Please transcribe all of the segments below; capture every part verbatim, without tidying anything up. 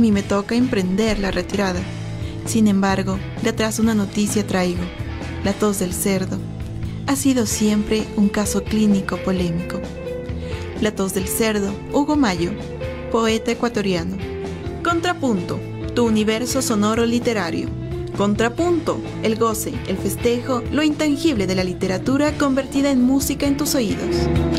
mí me toca emprender la retirada. Sin embargo, de atrás una noticia traigo. La tos del cerdo ha sido siempre un caso clínico polémico. La tos del cerdo, Hugo Mayo, poeta ecuatoriano. Contrapunto, tu universo sonoro literario. Contrapunto, el goce, el festejo, lo intangible de la literatura convertida en música en tus oídos.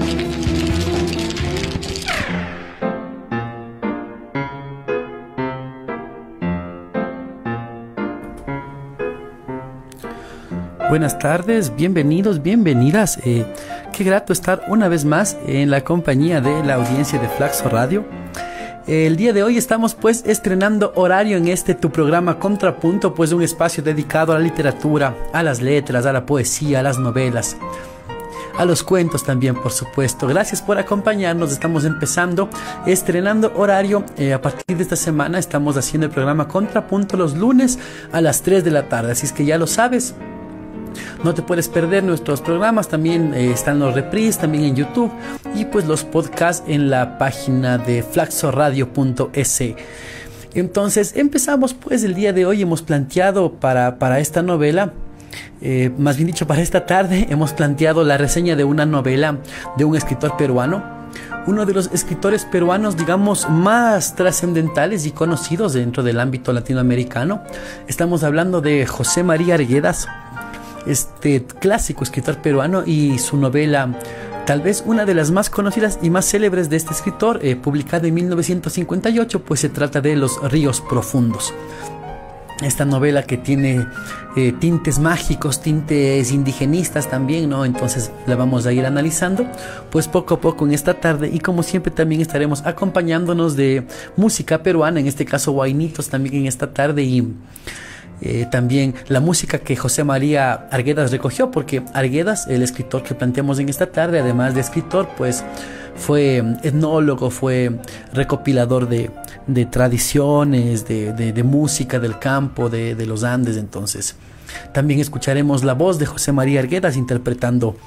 Buenas tardes, bienvenidos, bienvenidas. Eh, qué grato estar una vez más en la compañía de la audiencia de Flaxo Radio. Eh, el día de hoy estamos pues estrenando horario en este tu programa Contrapunto, pues un espacio dedicado a la literatura, a las letras, a la poesía, a las novelas, a los cuentos también, por supuesto. Gracias por acompañarnos. Estamos empezando, estrenando horario. Eh, a partir de esta semana estamos haciendo el programa Contrapunto los lunes a las tres de la tarde. Así es que ya lo sabes. No te puedes perder nuestros programas, también eh, están los reprises, también en YouTube y pues los podcasts en la página de flaxoradio punto es. Entonces empezamos pues el día de hoy, hemos planteado para, para esta novela, eh, más bien dicho para esta tarde, hemos planteado la reseña de una novela de un escritor peruano. Uno de los escritores peruanos, digamos, más trascendentales y conocidos dentro del ámbito latinoamericano. Estamos hablando de José María Arguedas, este clásico escritor peruano, y su novela, tal vez una de las más conocidas y más célebres de este escritor, eh, publicada en mil novecientos cincuenta y ocho, pues se trata de Los Ríos Profundos. Esta novela que tiene eh, tintes mágicos, tintes indigenistas también, ¿no? Entonces la vamos a ir analizando pues poco a poco en esta tarde, y como siempre también estaremos acompañándonos de música peruana, en este caso guainitos también en esta tarde, y Eh, también la música que José María Arguedas recogió, porque Arguedas, el escritor que planteamos en esta tarde, además de escritor, pues fue etnólogo, fue recopilador de, de tradiciones, de, de, de música del campo, de, de los Andes. Entonces también escucharemos la voz de José María Arguedas interpretando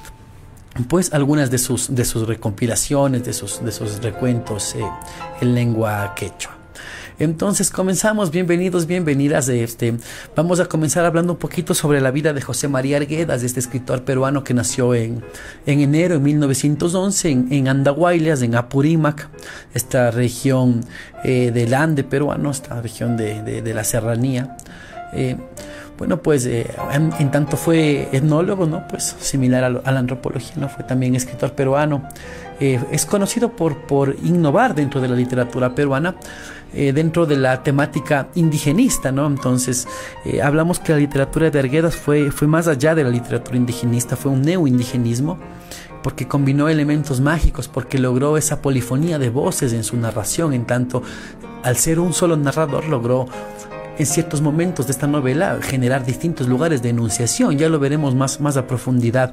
pues algunas de sus, de sus recompilaciones, de sus, de sus recuentos eh, en lengua quechua. Entonces comenzamos, bienvenidos, bienvenidas. Este, vamos a comenzar hablando un poquito sobre la vida de José María Arguedas, este escritor peruano que nació en, en enero de mil novecientos once en, en Andahuaylas, en Apurímac, esta región eh, del Ande peruano, esta región de, de, de la serranía. Eh, Bueno, pues eh, en, en tanto fue etnólogo, ¿no? Pues similar a, lo, a la antropología, ¿no? Fue también escritor peruano. Eh, es conocido por, por innovar dentro de la literatura peruana, eh, dentro de la temática indigenista, ¿no? Entonces, eh, hablamos que la literatura de Arguedas fue, fue más allá de la literatura indigenista, fue un neoindigenismo, porque combinó elementos mágicos, porque logró esa polifonía de voces en su narración, en tanto, al ser un solo narrador, logró en ciertos momentos de esta novela generar distintos lugares de enunciación. Ya lo veremos más, más a profundidad.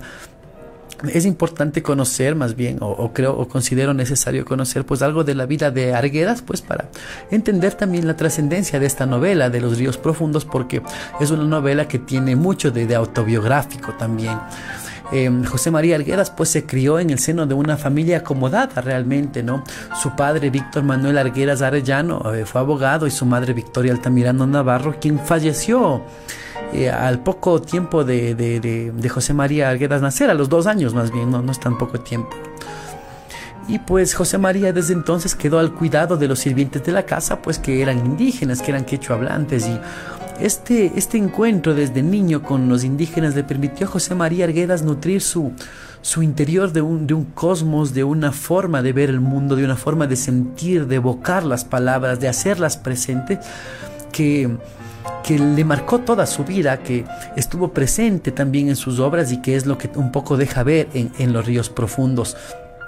Es importante conocer, más bien, o, o creo o considero necesario conocer pues algo de la vida de Arguedas, pues para entender también la trascendencia de esta novela de Los Ríos Profundos, porque es una novela que tiene mucho de, de autobiográfico también. Eh, José María Arguedas pues se crió en el seno de una familia acomodada realmente, ¿no? Su padre, Víctor Manuel Arguedas Arellano, eh, fue abogado, y su madre, Victoria Altamirano Navarro, quien falleció eh, al poco tiempo de, de, de, de José María Arguedas nacer, a los dos años más bien, no, no es tan poco tiempo. Y pues José María desde entonces quedó al cuidado de los sirvientes de la casa, pues que eran indígenas, que eran quechua hablantes, y Este, este encuentro desde niño con los indígenas le permitió a José María Arguedas nutrir su, su interior de un, de un cosmos, de una forma de ver el mundo, de una forma de sentir, de evocar las palabras, de hacerlas presentes, que, que le marcó toda su vida, que estuvo presente también en sus obras, y que es lo que un poco deja ver en, en Los Ríos Profundos.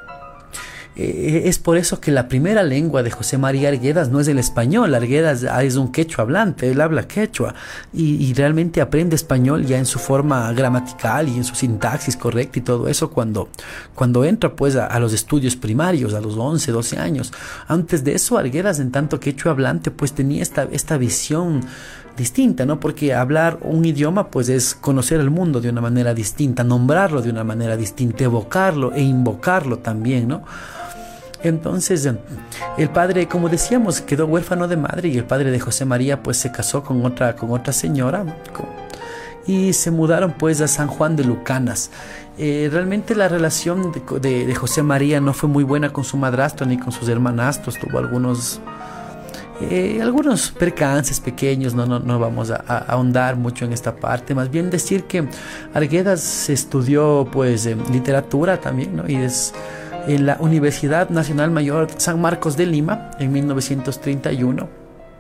Es por eso que la primera lengua de José María Arguedas no es el español. Arguedas es un quechua hablante, él habla quechua y, y realmente aprende español ya en su forma gramatical y en su sintaxis correcta y todo eso cuando, cuando entra pues a, a los estudios primarios a los once, doce años. Antes de eso, Arguedas, en tanto quechua hablante, pues tenía esta, esta visión distinta, ¿no? Porque hablar un idioma pues es conocer el mundo de una manera distinta, nombrarlo de una manera distinta, evocarlo e invocarlo también, ¿no? Entonces el padre, como decíamos, quedó huérfano de madre, y el padre de José María pues se casó con otra, con otra señora, con, y se mudaron pues a San Juan de Lucanas. Eh, realmente la relación de, de, de José María no fue muy buena con su madrastro ni con sus hermanastros. Tuvo algunos eh, algunos percances pequeños. No, no, no vamos a, a ahondar mucho en esta parte. Más bien decir que Arguedas estudió pues eh, literatura también, ¿no? Y es en la Universidad Nacional Mayor San Marcos de Lima en mil novecientos treinta y uno.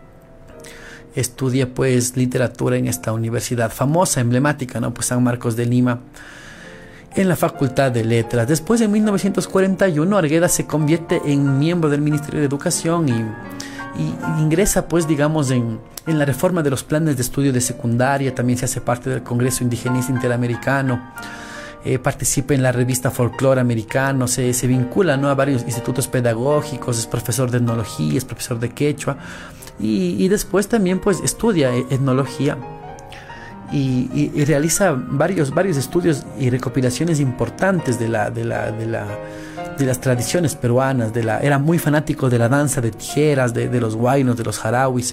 Estudia pues literatura en esta universidad famosa, emblemática, ¿no? Pues San Marcos de Lima, en la Facultad de Letras. Después, en mil novecientos cuarenta y uno, Arguedas se convierte en miembro del Ministerio de Educación y, y, y ingresa pues digamos en, en la reforma de los planes de estudio de secundaria. También se hace parte del Congreso Indigenista Interamericano. Eh, participa en la revista Folclore Americano, se, se vincula, ¿no?, a varios institutos pedagógicos, es profesor de etnología, es profesor de quechua. Y, y después también pues estudia etnología y, y, y realiza varios, varios estudios y recopilaciones importantes de, la, de, la, de, la, de las tradiciones peruanas. De la, era muy fanático de la danza de tijeras, de, de los huaynos, de los jarauis.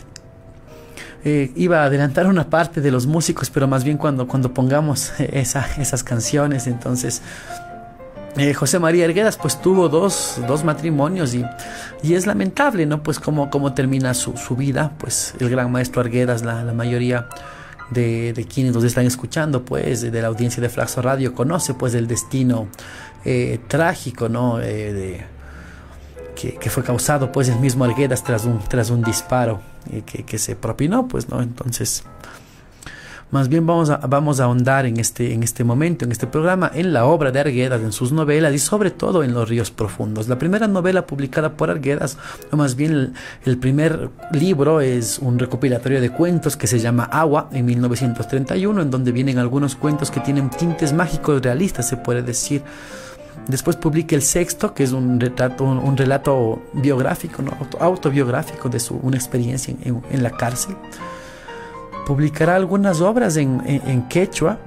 Eh, iba a adelantar una parte de los músicos, pero más bien cuando, cuando pongamos esa, esas canciones. Entonces Eh, José María Arguedas pues tuvo dos, dos matrimonios y, y es lamentable, ¿no? Pues cómo, cómo termina su, su vida. Pues el gran maestro Arguedas, la, la mayoría de, de quienes nos están escuchando pues de, de la audiencia de Flaxo Radio conoce pues el destino eh, trágico, ¿no? Eh, de, que, que fue causado pues el mismo Arguedas tras un, tras un disparo eh, que, que se propinó, pues, ¿no? Entonces más bien vamos a, vamos a ahondar en este, en este momento, en este programa, en la obra de Arguedas, en sus novelas y sobre todo en Los Ríos Profundos. La primera novela publicada por Arguedas, o más bien el, el primer libro, es un recopilatorio de cuentos que se llama Agua, en mil novecientos treinta y uno, en donde vienen algunos cuentos que tienen tintes mágicos realistas, se puede decir. Después publica El Sexto, que es un, retrato, un, un relato biográfico, ¿no? autobiográfico de su, una experiencia en, en, en la cárcel. Publicará algunas obras en, en, en quechua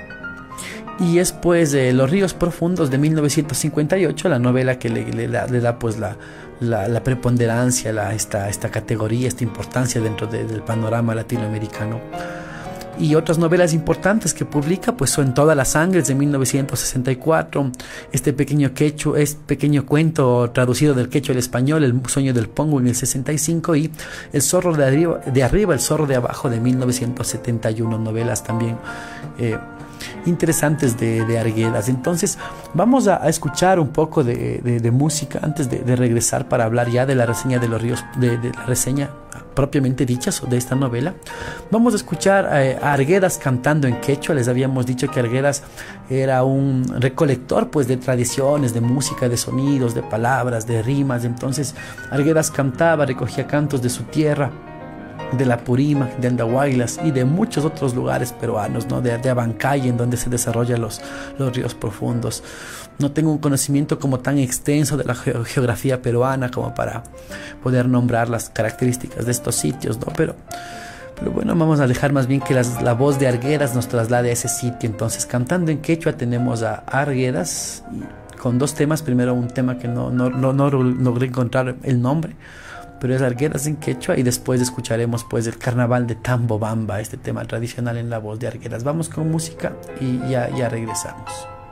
y es pues eh, Los Ríos Profundos de mil novecientos cincuenta y ocho, la novela que le, le, da, le da pues la, la, la preponderancia, la, esta, esta categoría, esta importancia dentro de, del panorama latinoamericano. Y otras novelas importantes que publica pues son Todas las Sangres de mil novecientos sesenta y cuatro, este pequeño quechua, este pequeño cuento traducido del quechua al español, El Sueño del Pongo en el sesenta y cinco, y El Zorro de arriba, de arriba El Zorro de abajo de mil novecientos setenta y uno, novelas también eh, interesantes de, de Arguedas. Entonces vamos a, a escuchar un poco de, de, de música antes de, de regresar para hablar ya de la reseña de los ríos, de, de la reseña propiamente dicha de esta novela. Vamos a escuchar eh, a Arguedas cantando en quechua. Les habíamos dicho que Arguedas era un recolector pues de tradiciones, de música, de sonidos, de palabras, de rimas. Entonces Arguedas cantaba, recogía cantos de su tierra, de la Purímac, de Andahuaylas y de muchos otros lugares peruanos, ¿no? de, de Abancay, en donde se desarrollan los, los ríos profundos. No tengo un conocimiento como tan extenso de la ge geografía peruana como para poder nombrar las características de estos sitios, ¿no? Pero, pero bueno, vamos a dejar más bien que las, la voz de Arguedas nos traslade a ese sitio. Entonces, cantando en quechua tenemos a Arguedas y con dos temas. Primero un tema que no, no, no, no logré encontrar el nombre, pero es Arguedas en quechua, y después escucharemos pues el Carnaval de Tambobamba, este tema tradicional en la voz de Arguedas. Vamos con música y ya, ya regresamos.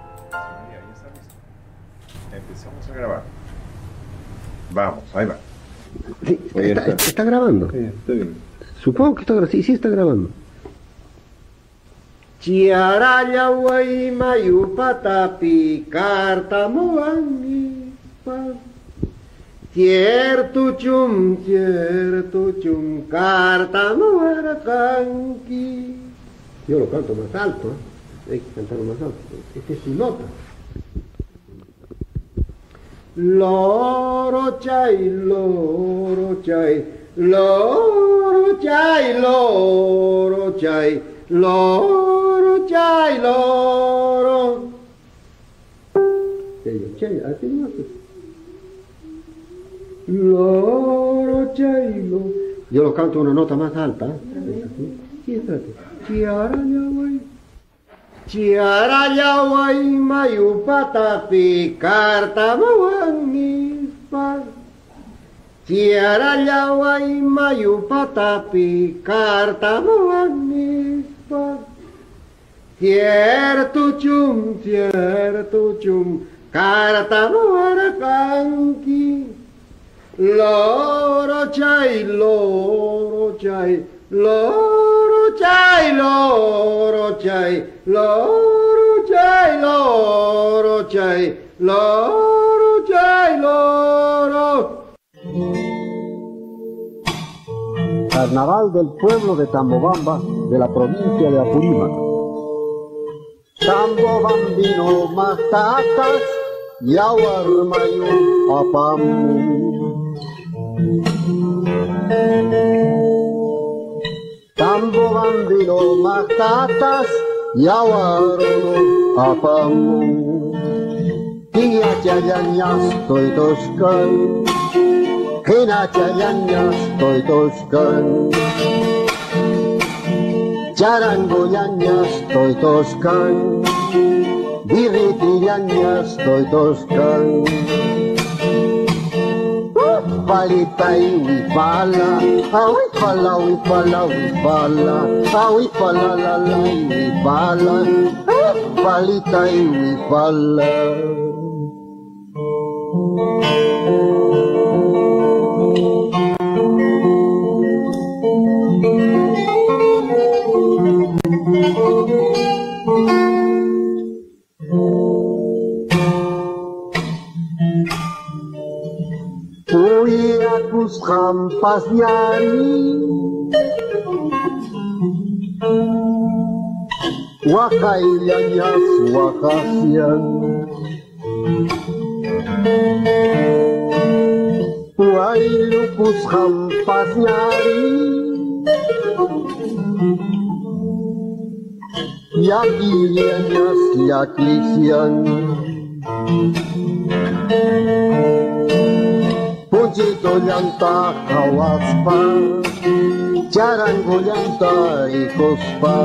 Empezamos a grabar. Vamos, ahí va. Sí, está, está, está grabando. Sí, está bien. Supongo que está grabando. Sí, sí está grabando. Chiaraya Guayma Yupatapi Cartamoani Cierto chum, cierto chum, Cartamoaracanqui. Yo lo canto más alto, ¿eh? Hay que cantarlo más alto. Esta es su nota. Loro chay, loro chay, loro chay, loro chay, loro chay, loro. Chay, chay, así no hace. Loro chay, loro. Yo lo canto una nota más alta, ¿eh? Sí, espérate. Chiarayaway. Chiarayaway mayupatapi cartamawani. Tiarallaway mayu patapi kartamuanispa. Cierto chum, cierto chum, kartamuarakanki. Loro chay, loro chay, loro chay, loro chay, loro chay, loro chay, loro chay, loro. Carnaval del pueblo de Tambobamba, de la provincia de Apurímac. Tambobambino matatas, yawarmayo apamu. Tambobambino matatas, yawarono apamu. Tiya chayanyas toy toskan. Kena chayanyas toy toskan. Charangoyanyas toy toskan. Birritirianyas toy toskan. Palita y wipala, a wipala, wipala, wipala, a wipala, la la y wipala, palita y wipala. Uyakus hampas nyari Wakayanyas wakasian Uayukus hampas nyari Yakiyanyas yakisian Puncito llanta kawaspa, charango llanta ikospa.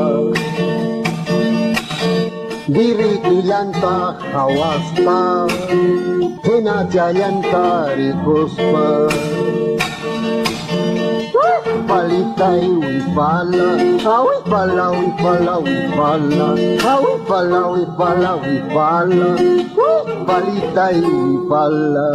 Diriti llanta kawaspa, kenacha llanta ikospa. Palita y wipala, awipala, wipala, wipala, awipala, wipala, wipala, palita y wipala.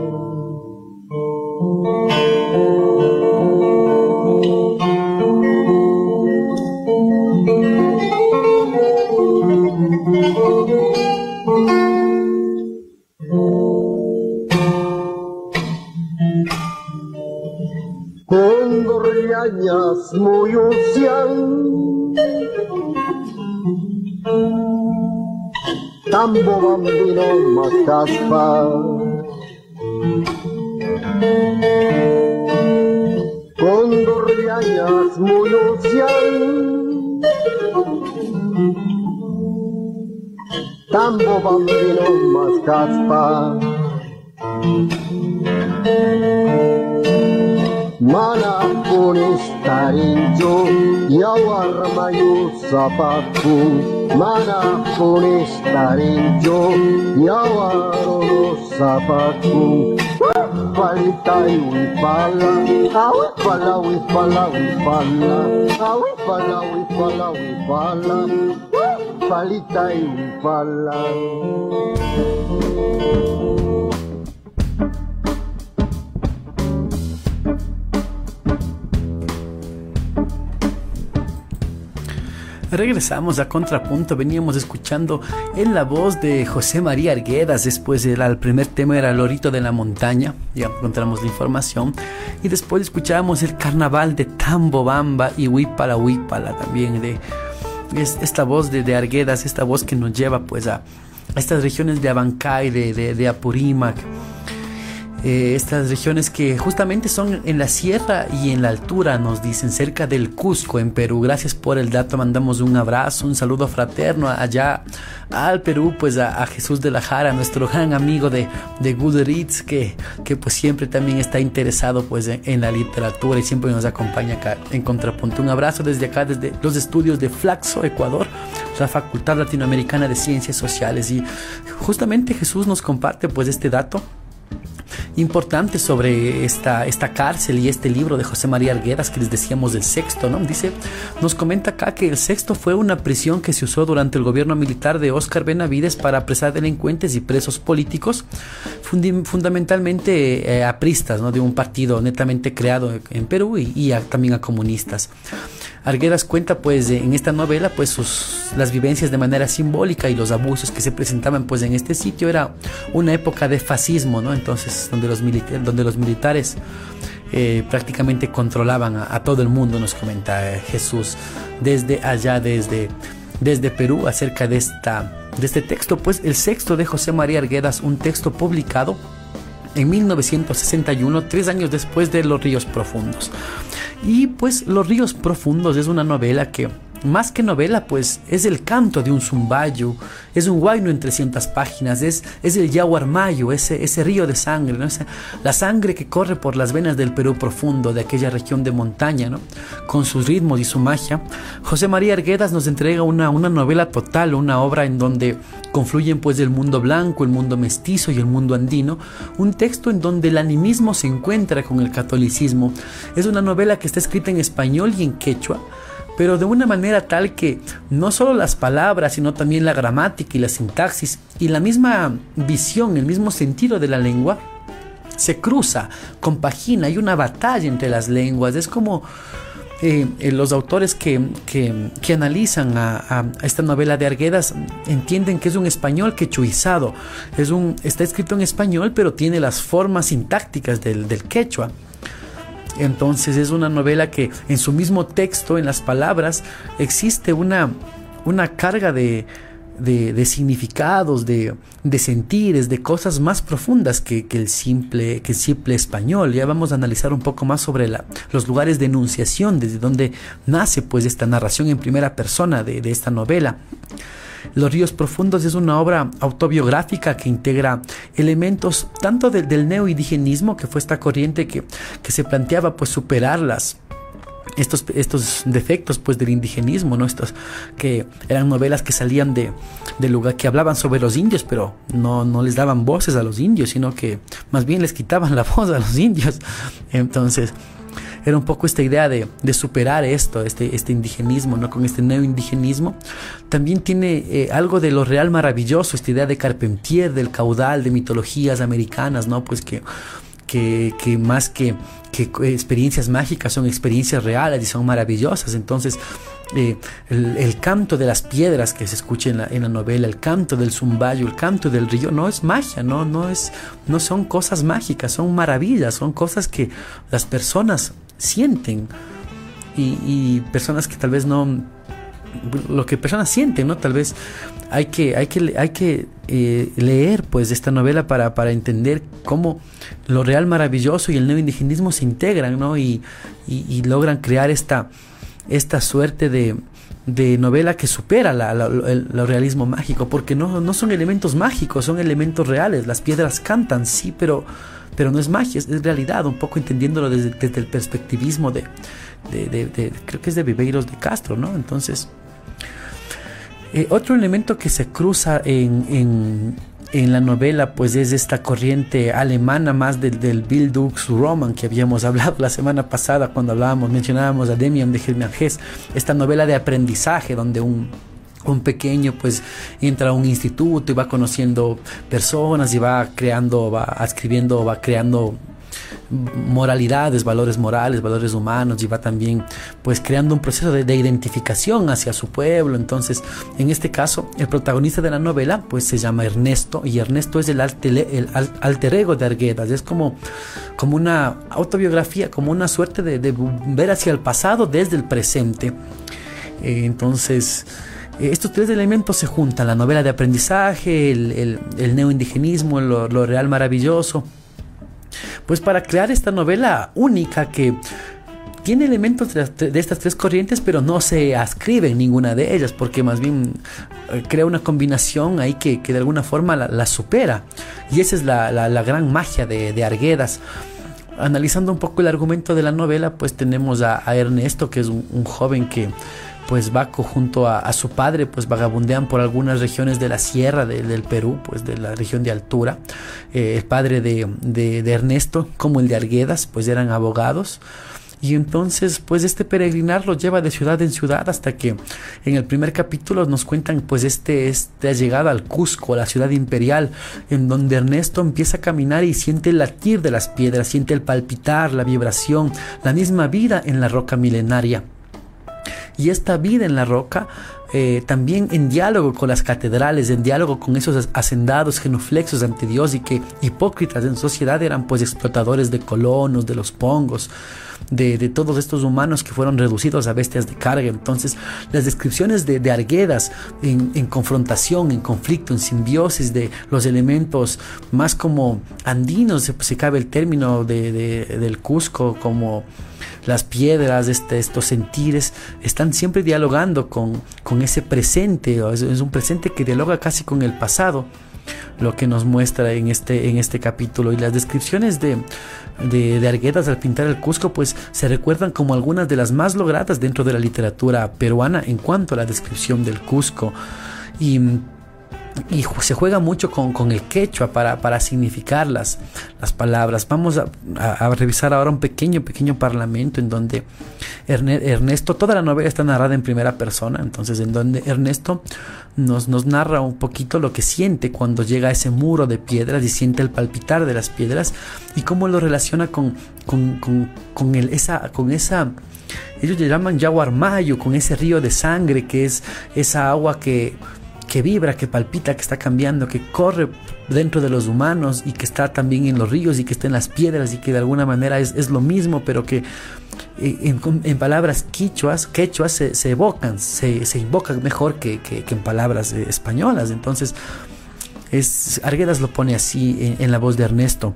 Condorriañas muy usian, Tambobambino macaspa. Condorriañas muy usian, Tambobambino macaspa. Mana punis tarinjo, yawarmayu sapaku. Mana punis tarinjo, yawarono sapaku. Palita y wipala, awipala, wipala, wipala, awipala, wipala, wipala, palita y wipala. Regresamos a Contrapunto. Veníamos escuchando en la voz de José María Arguedas. Después era el primer tema, era Lorito de la Montaña, ya encontramos la información, y después escuchábamos el Carnaval de Tambobamba y Huipala Huipala también, de es, esta voz de, de Arguedas, esta voz que nos lleva pues a, a estas regiones de Abancay, de, de, de Apurímac, eh, estas regiones que justamente son en la sierra y en la altura, nos dicen, cerca del Cusco, en Perú. Gracias por el dato, mandamos un abrazo, un saludo fraterno allá al Perú, pues a, a Jesús de la Jara, nuestro gran amigo de, de Goodreads, que, que pues siempre también está interesado pues en, en la literatura y siempre nos acompaña acá en Contrapunto. Un abrazo desde acá, desde los estudios de Flaxo, Ecuador, la Facultad Latinoamericana de Ciencias Sociales. Y justamente Jesús nos comparte pues este dato, importantes sobre esta, esta cárcel y este libro de José María Arguedas que les decíamos del Sexto, ¿no? Dice, nos comenta acá que el Sexto fue una prisión que se usó durante el gobierno militar de Óscar Benavides para apresar delincuentes y presos políticos, fundi- fundamentalmente eh, apristas, ¿no? De un partido netamente creado en Perú y, y a, también a comunistas. Arguedas cuenta pues en esta novela pues sus, las vivencias de manera simbólica y los abusos que se presentaban pues en este sitio. Era una época de fascismo, ¿no? Entonces donde los, milita- donde los militares eh, prácticamente controlaban a, a todo el mundo, nos comenta eh, Jesús desde allá, desde, desde Perú, acerca de, esta, de este texto. Pues el Sexto de José María Arguedas, un texto publicado en mil novecientos sesenta y uno, tres años después de Los Ríos Profundos. Y pues Los Ríos Profundos es una novela que, más que novela, pues es el canto de un zumbayo, es un huayno en trescientas páginas, es, es el Yaguarmayo, ese, ese río de sangre, ¿no? Esa, la sangre que corre por las venas del Perú profundo, de aquella región de montaña, ¿no? Con sus ritmos y su magia. José María Arguedas nos entrega una, una novela total, una obra en donde confluyen pues el mundo blanco, el mundo mestizo y el mundo andino, un texto en donde el animismo se encuentra con el catolicismo. Es una novela que está escrita en español y en quechua, pero de una manera tal que no solo las palabras, sino también la gramática y la sintaxis y la misma visión, el mismo sentido de la lengua se cruza, compagina, hay una batalla entre las lenguas. Es como eh, eh, los autores que, que, que analizan a, a esta novela de Arguedas entienden que es un español quechuizado, es un, está escrito en español pero tiene las formas sintácticas del, del quechua. Entonces es una novela que en su mismo texto, en las palabras, existe una, una carga de, de, de significados, de, de sentires, de cosas más profundas que, que, el simple, que el simple español. Ya vamos a analizar un poco más sobre la, los lugares de enunciación, desde donde nace pues esta narración en primera persona de, de esta novela. Los Ríos Profundos es una obra autobiográfica que integra elementos tanto de, del neoindigenismo, que fue esta corriente que, que se planteaba pues superar las, estos, estos defectos pues del indigenismo, ¿no? Estos que eran novelas que salían de, de lugar, que hablaban sobre los indios, pero no, no les daban voces a los indios, sino que más bien les quitaban la voz a los indios. Entonces era un poco esta idea de, de superar esto, este, este indigenismo, ¿no? Con este neoindigenismo. También tiene eh, algo de lo real maravilloso, esta idea de Carpentier, del caudal de mitologías americanas, ¿no? Pues que, que, que más que, que experiencias mágicas son experiencias reales y son maravillosas. Entonces eh, el, el canto de las piedras que se escucha en la, en la novela, el canto del zumbayo, el canto del río, no es magia, no, no, es, no son cosas mágicas, son maravillas, son cosas que las personas sienten y, y personas que tal vez no, lo que personas sienten, ¿no? Tal vez hay que, hay que, hay que eh, leer pues esta novela para, para entender cómo lo real maravilloso y el neoindigenismo se integran, ¿no? Y, y, y logran crear esta, esta suerte de, de novela que supera la, la, el, el realismo mágico, porque no, no son elementos mágicos, son elementos reales. Las piedras cantan, sí, pero pero no es magia, es, es realidad, un poco entendiéndolo desde, desde el perspectivismo de, de, de, de, creo que es de Viveiros de Castro, ¿no? Entonces, eh, otro elemento que se cruza en, en, en la novela, pues es esta corriente alemana más del, del Bildungsroman que habíamos hablado la semana pasada cuando hablábamos, mencionábamos a Demian de Germán Hesse, esta novela de aprendizaje donde un un pequeño pues entra a un instituto y va conociendo personas y va creando, va escribiendo, va creando moralidades, valores morales, valores humanos, y va también pues creando un proceso de, de identificación hacia su pueblo. Entonces, en este caso, el protagonista de la novela pues se llama Ernesto, y Ernesto es el alter, el alter ego de Arguedas. Es como, como una autobiografía, como una suerte de, de ver hacia el pasado desde el presente. Eh, entonces estos tres elementos se juntan: la novela de aprendizaje, el, el, el neoindigenismo, lo, lo real maravilloso, pues para crear esta novela única que tiene elementos de, de estas tres corrientes, pero no se ascribe en ninguna de ellas, porque más bien eh, crea una combinación ahí que, que de alguna forma la, la supera. Y esa es la, la, la gran magia de, de Arguedas. analizando un poco el argumento de la novela, pues tenemos a, a Ernesto, que es un, un joven que pues va junto a, a su padre, pues vagabundean por algunas regiones de la sierra de, del Perú, pues de la región de altura. Eh, el padre de, de, de Ernesto, como el de Arguedas, pues eran abogados. Y entonces, pues este peregrinar los lleva de ciudad en ciudad hasta que en el primer capítulo nos cuentan pues este, esta llegada al Cusco, la ciudad imperial, en donde Ernesto empieza a caminar y siente el latir de las piedras, siente el palpitar, la vibración, la misma vida en la roca milenaria. Y esta vida en la roca, eh, también en diálogo con las catedrales, en diálogo con esos hacendados genuflexos ante Dios y que hipócritas en sociedad eran pues explotadores de colonos, de los pongos, de, de todos estos humanos que fueron reducidos a bestias de carga. Entonces las descripciones de, de Arguedas en, en confrontación, en conflicto, en simbiosis de los elementos más como andinos, se, se cabe el término de, de, del Cusco, como las piedras, este, estos sentires, están siempre dialogando con, con ese presente. Es, es un presente que dialoga casi con el pasado, lo que nos muestra en este, en este capítulo. Y las descripciones de, de, de Arguedas al pintar el Cusco pues se recuerdan como algunas de las más logradas dentro de la literatura peruana en cuanto a la descripción del Cusco. Y Y se juega mucho con, con el quechua para, para significar las, las palabras. Vamos a, a, a revisar ahora un pequeño, pequeño parlamento en donde Ernesto, toda la novela está narrada en primera persona, entonces en donde Ernesto nos, nos narra un poquito lo que siente cuando llega a ese muro de piedras y siente el palpitar de las piedras y cómo lo relaciona con, con, con, con, el, esa, con esa... Ellos le llaman Yaguarmayo, con ese río de sangre que es esa agua que... que vibra, que palpita, que está cambiando, que corre dentro de los humanos y que está también en los ríos y que está en las piedras y que de alguna manera es, es lo mismo, pero que en, en palabras quichuas, quechuas se, se evocan, se, se invocan mejor que, que, que en palabras eh, españolas. Entonces es, Arguedas lo pone así en, en la voz de Ernesto.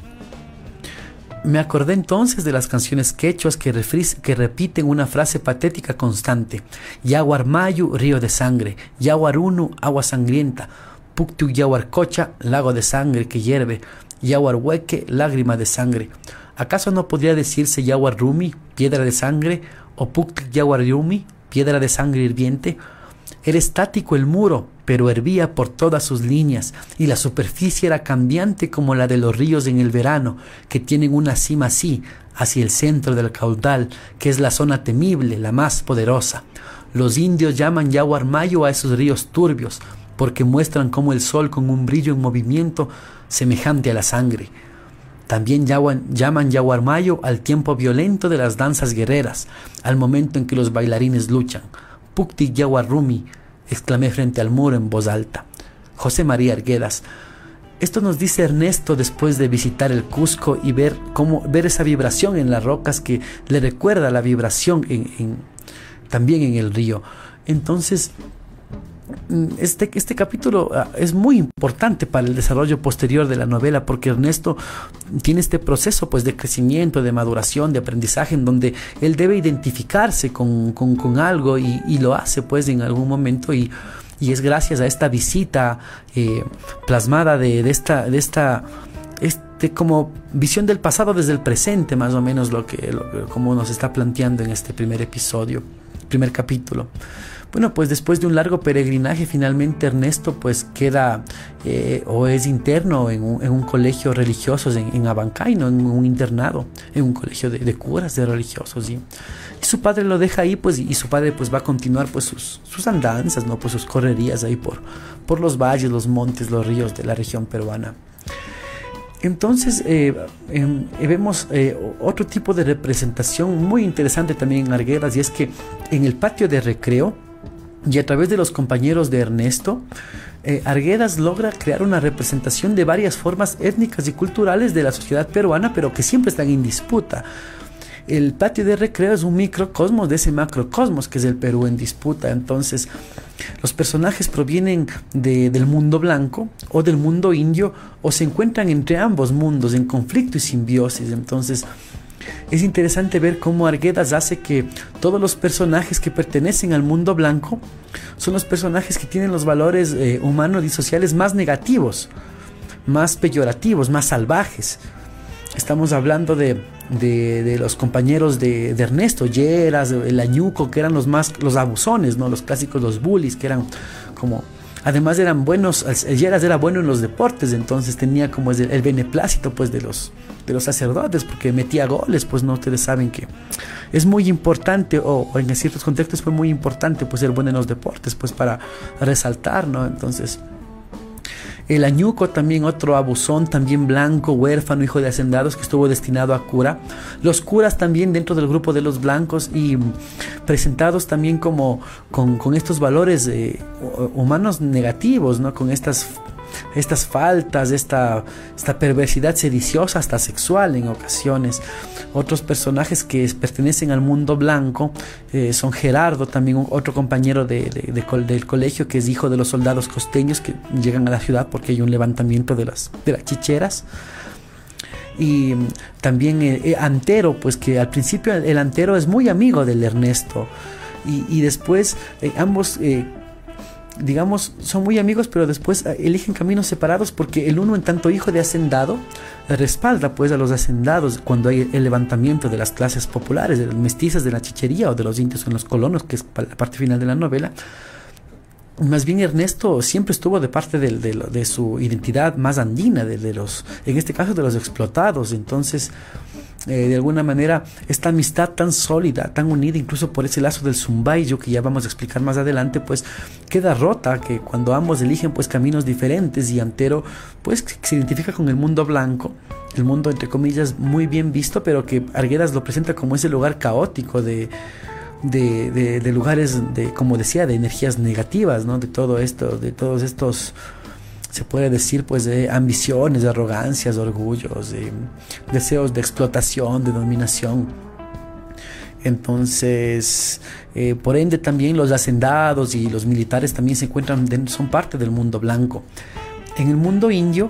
Me acordé entonces de las canciones quechuas que, refris, que repiten una frase patética constante. Yaguarmayu, río de sangre. Yaguarunu, agua sangrienta. Puctu Yaguarcocha, lago de sangre que hierve. Yaguarhueque, lágrima de sangre. ¿Acaso no podría decirse Yaguarrumi, piedra de sangre? ¿O Puctu Yaguarrumi, piedra de sangre hirviente? Era estático el muro, pero hervía por todas sus líneas, y la superficie era cambiante como la de los ríos en el verano, que tienen una cima así, hacia el centro del caudal, que es la zona temible, la más poderosa. Los indios llaman Yaguarmayo a esos ríos turbios, porque muestran como el sol con un brillo en movimiento semejante a la sangre. También llaman Yaguarmayo al tiempo violento de las danzas guerreras, al momento en que los bailarines luchan. Pucti Yaguarrumi, exclamé frente al muro en voz alta. José María Arguedas. Esto nos dice Ernesto después de visitar el Cusco y ver cómo ver esa vibración en las rocas que le recuerda la vibración en, en, también en el río. Entonces este, este capítulo es muy importante para el desarrollo posterior de la novela, porque Ernesto tiene este proceso pues de crecimiento, de maduración, de aprendizaje, en donde él debe identificarse con, con, con algo y, y lo hace pues en algún momento, y, y es gracias a esta visita eh, plasmada de, de esta, de esta este como visión del pasado desde el presente, más o menos lo que lo, como nos está planteando en este primer episodio, primer capítulo. Bueno, pues después de un largo peregrinaje, finalmente Ernesto pues queda eh, o es interno en un, en un colegio religioso en, en Abancay, ¿no? En un internado, en un colegio de, de curas, de religiosos, ¿sí? Y su padre lo deja ahí, pues, y su padre pues va a continuar pues sus, sus andanzas, ¿no? Pues sus correrías ahí por, por los valles, los montes, los ríos de la región peruana. Entonces eh, eh, vemos eh, otro tipo de representación muy interesante también en Arguedas, y es que en el patio de recreo y a través de los compañeros de Ernesto, eh, Arguedas logra crear una representación de varias formas étnicas y culturales de la sociedad peruana, pero que siempre están en disputa. El patio de recreo es un microcosmos de ese macrocosmos que es el Perú en disputa. Entonces los personajes provienen de, del mundo blanco o del mundo indio, o se encuentran entre ambos mundos en conflicto y simbiosis. Entonces es interesante ver cómo Arguedas hace que todos los personajes que pertenecen al mundo blanco son los personajes que tienen los valores eh, humanos y sociales más negativos, más peyorativos, más salvajes. estamos hablando de, de, de los compañeros de, de Ernesto, Lleras, el Añuco, que eran los más, los abusones, ¿no? Los clásicos, los bullies, que eran como... Además eran buenos, el Lleras era bueno en los deportes, entonces tenía como el, el beneplácito pues de los, de los sacerdotes, porque metía goles, pues no, ustedes saben que es muy importante, o, o en ciertos contextos fue muy importante pues ser bueno en los deportes, pues para resaltar, ¿no? Entonces... El Añuco, también otro abusón, también blanco, huérfano, hijo de hacendados, que estuvo destinado a cura. Los curas también dentro del grupo de los blancos y presentados también como con, con estos valores eh, humanos negativos, ¿no? Con estas, estas faltas, esta, esta perversidad sediciosa, hasta sexual en ocasiones. Otros personajes que pertenecen al mundo blanco eh, son Gerardo, también un, otro compañero de, de, de, del colegio, que es hijo de los soldados costeños que llegan a la ciudad porque hay un levantamiento de las, de las chicheras. Y también eh, eh, Antero, pues que al principio el, el Antero es muy amigo del Ernesto y, y después eh, ambos... Eh, digamos, son muy amigos, pero después eligen caminos separados, porque el uno, en tanto hijo de hacendado, respalda pues a los hacendados cuando hay el levantamiento de las clases populares, de las mestizas, de la chichería o de los indios en los colonos, que es la parte final de la novela. Más bien Ernesto siempre estuvo de parte de, de, de su identidad más andina, de, de los, en este caso de los explotados. Entonces eh, de alguna manera esta amistad tan sólida, tan unida, incluso por ese lazo del Zumbayo que ya vamos a explicar más adelante, pues queda rota, que cuando ambos eligen pues caminos diferentes, y Antero pues se identifica con el mundo blanco, el mundo entre comillas muy bien visto, pero que Arguedas lo presenta como ese lugar caótico de De, de, de lugares, de, como decía, de energías negativas, ¿no? De todo esto, de todos estos, se puede decir, pues, de ambiciones, de arrogancias, de orgullos, de deseos de explotación, de dominación. Entonces, eh, por ende, también los hacendados y los militares también se encuentran, de, son parte del mundo blanco. En el mundo indio,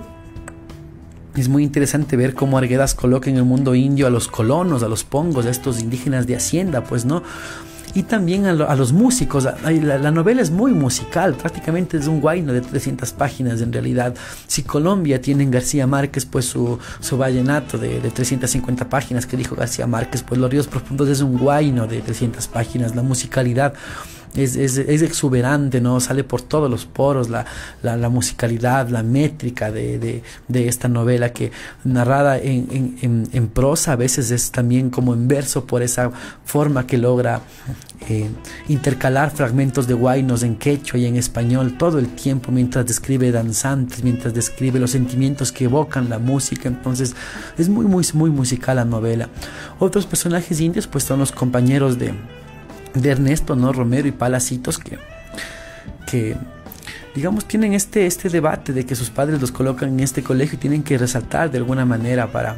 es muy interesante ver cómo Arguedas coloca en el mundo indio a los colonos, a los pongos, a estos indígenas de hacienda, pues, ¿no? Y también a, lo, a los músicos. La, la novela es muy musical, prácticamente es un guayno de trescientas páginas en realidad. Si Colombia tiene en García Márquez pues su, su vallenato de, de trescientas cincuenta páginas que dijo García Márquez, pues Los Ríos Profundos es un guayno de trescientas páginas. La musicalidad Es, es, es exuberante, ¿no? Sale por todos los poros la, la, la musicalidad, la métrica de, de, de esta novela, que narrada en, en, en, en prosa a veces es también como en verso, por esa forma que logra eh, intercalar fragmentos de guaynos en quechua y en español todo el tiempo, mientras describe danzantes, mientras describe los sentimientos que evocan la música. Entonces es muy muy muy musical la novela. Otros personajes indios pues son los compañeros de de Ernesto, ¿no? Romero y Palacitos, que, que digamos tienen este, este debate de que sus padres los colocan en este colegio y tienen que resaltar de alguna manera para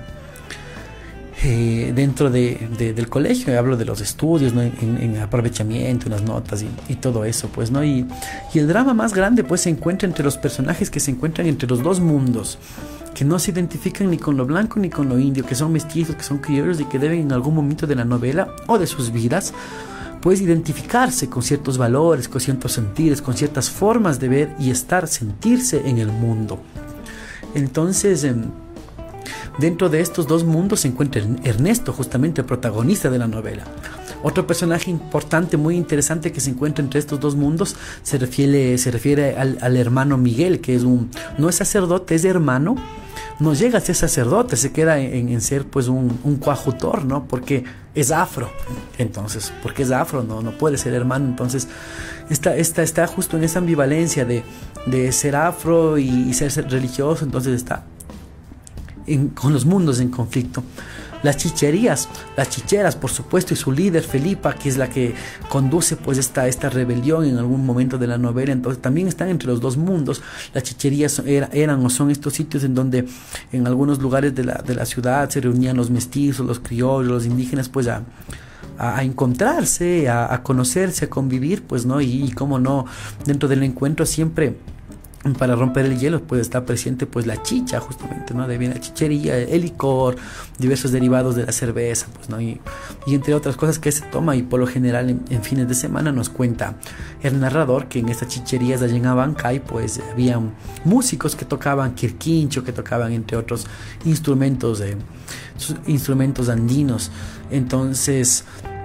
eh, dentro de, de, del colegio. Hablo de los estudios, ¿no? en, en aprovechamiento, en las notas y, y todo eso, pues, ¿no? Y, y el drama más grande pues se encuentra entre los personajes que se encuentran entre los dos mundos, que no se identifican ni con lo blanco ni con lo indio, que son mestizos, que son criollos y que deben en algún momento de la novela o de sus vidas pues identificarse con ciertos valores, con ciertos sentires, con ciertas formas de ver y estar, sentirse en el mundo. Entonces, eh, dentro de estos dos mundos se encuentra Ernesto, justamente el protagonista de la novela. Otro personaje importante, muy interesante, que se encuentra entre estos dos mundos se refiere, se refiere al, al hermano Miguel, que es un, no es sacerdote, es hermano. No llega a ser sacerdote, se queda en, en ser pues un, un coadjutor, ¿no? Porque es afro. Entonces, porque es afro, no, no puede ser hermano. Entonces, está, está, está justo en esa ambivalencia de, de ser afro y, y ser, ser religioso. Entonces está en, con los mundos en conflicto. Las chicherías, las chicheras, por supuesto, y su líder Felipa, que es la que conduce pues esta, esta rebelión en algún momento de la novela. Entonces también están entre los dos mundos. Las chicherías era, eran o son estos sitios en donde en algunos lugares de la, de la ciudad se reunían los mestizos, los criollos, los indígenas, pues a, a, a encontrarse, a, a conocerse, a convivir, pues, ¿no? Y, y cómo no, dentro del encuentro siempre para romper el hielo, pues está presente pues la chicha, justamente, ¿no? De bien la chichería, el licor, diversos derivados de la cerveza, pues, ¿no? Y, y entre otras cosas que se toma, y por lo general en, en fines de semana nos cuenta el narrador que en estas chicherías de allá en Abancay pues había músicos que tocaban quirquincho, que tocaban entre otros instrumentos, eh, instrumentos andinos. Entonces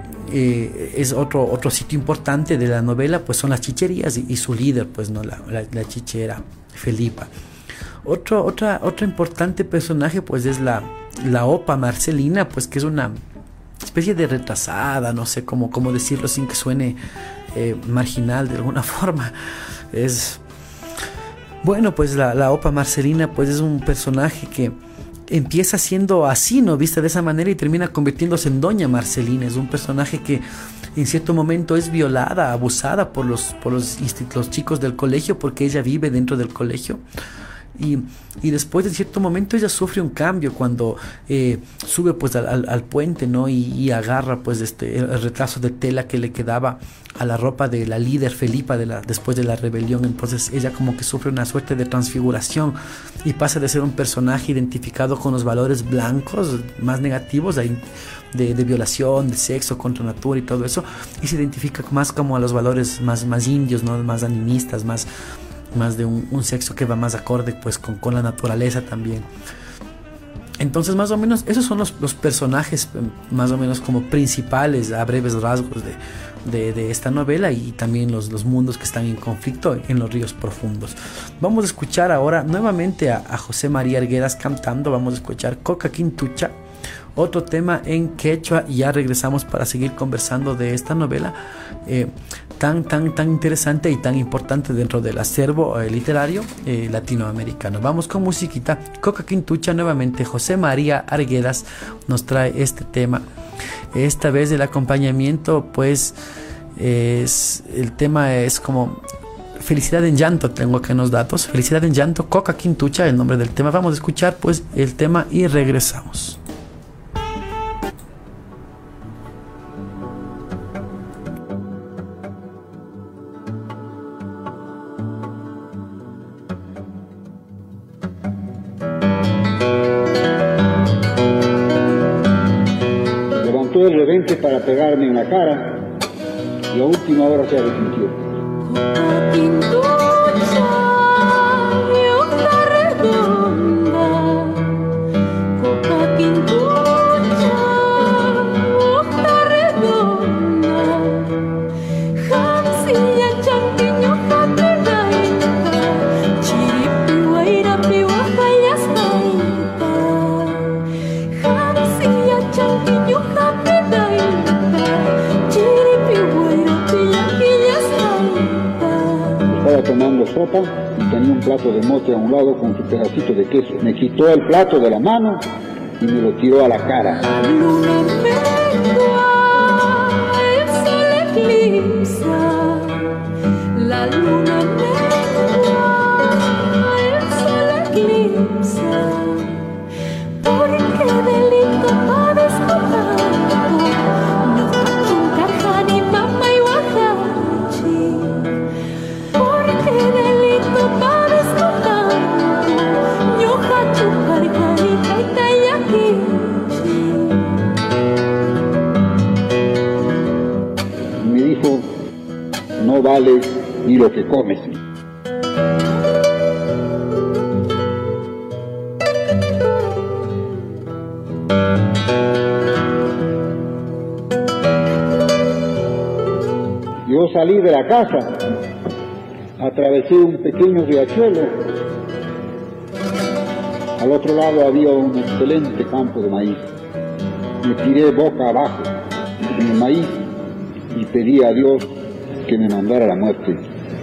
Eh, es otro otro sitio importante de la novela, pues son las chicherías y, y su líder, pues no la, la, la chichera Felipa. Otro otra otro importante personaje pues es la la opa Marcelina, pues que es una especie de retrasada, no sé cómo cómo decirlo sin que suene eh, marginal de alguna forma. Es bueno, pues la, la opa Marcelina pues es un personaje que empieza siendo así, ¿no? Vista de esa manera, y termina convirtiéndose en Doña Marcelina. Es un personaje que en cierto momento es violada, abusada por los, por los, los chicos del colegio, porque ella vive dentro del colegio. Y, y después de cierto momento ella sufre un cambio cuando eh, sube pues al, al, al puente, ¿no? Y, y agarra pues este el, el retraso de tela que le quedaba a la ropa de la líder Felipa de la, después de la rebelión. Entonces ella como que sufre una suerte de transfiguración y pasa de ser un personaje identificado con los valores blancos más negativos de, de, de violación, de sexo contra natura y todo eso, y se identifica más como a los valores más, más indios, ¿no? Más animistas, más más de un, un sexo que va más acorde pues con, con la naturaleza también. Entonces más o menos esos son los, los personajes más o menos como principales a breves rasgos de, de, de esta novela, y también los, los mundos que están en conflicto en los ríos profundos. Vamos a escuchar ahora nuevamente a, a José María Arguedas cantando. Vamos a escuchar Coca Quintucha, otro tema en quechua, y ya regresamos para seguir conversando de esta novela eh, tan tan tan interesante y tan importante dentro del acervo eh, literario eh, latinoamericano. Vamos con musiquita. Coca Quintucha, nuevamente José María Arguedas nos trae este tema. Esta vez el acompañamiento pues es, el tema es como Felicidad en llanto. Tengo acá unos datos. Felicidad en llanto, Coca Quintucha, el nombre del tema. Vamos a escuchar pues el tema y regresamos. De repente para pegarme en la cara, y a última hora se arrepintió. Tomando sopa y tenía un plato de mote a un lado con su pedacito de queso. Me quitó el plato de la mano y me lo tiró a la cara. La luna mengua, el sol eclipsa. La luna mengua, el sol eclipsa. ¿Por qué delito padezco tanto? No chuncarja ni mama y guajachi. ¿Qué delito padezco tanto? Ñoja chucarjarita y tayaquichi. Me dijo, no vales ni lo que comes. Yo salí de la casa, atravesé un pequeño riachuelo. Al otro lado había un excelente campo de maíz. Me tiré boca abajo en el maíz y pedí a Dios que me mandara la muerte.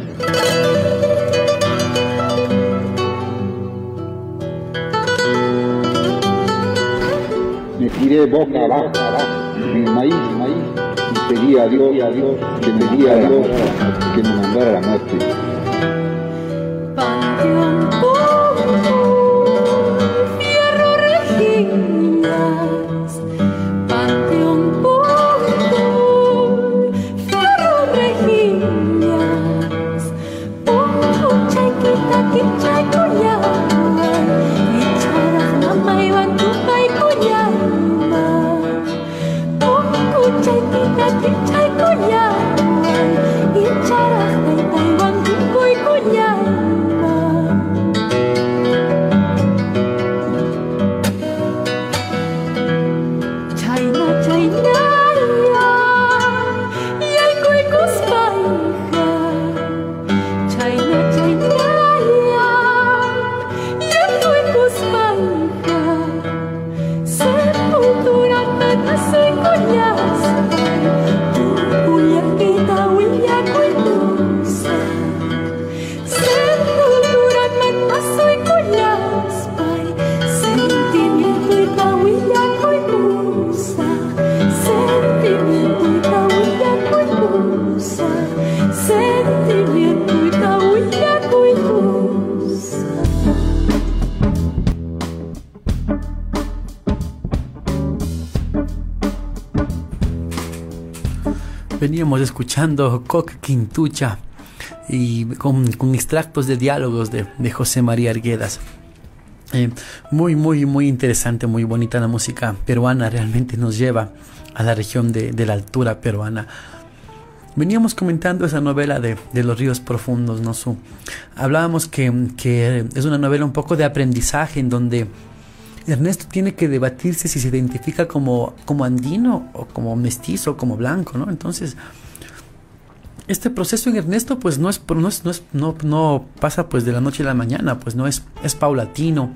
Me tiré boca abajo, abajo en el maíz, maíz y pedí a Dios, y a Dios que me diera la muerte, que me mandara la muerte. Panteón fierro rejillas, Panteón fierro rejillas, un chiquita que Veníamos escuchando Coca Quintucha y con, con extractos de diálogos de, de José María Arguedas. Eh, muy, muy, muy interesante, muy bonita la música peruana, realmente nos lleva a la región de, de la altura peruana. Veníamos comentando esa novela de, de Los Ríos Profundos, ¿no? Su, hablábamos que, que es una novela un poco de aprendizaje en donde Ernesto tiene que debatirse si se identifica como, como andino o como mestizo o como blanco, ¿no? Entonces, este proceso en Ernesto pues no es, no, es, no, es, no, no pasa pues de la noche a la mañana, pues no es, es paulatino.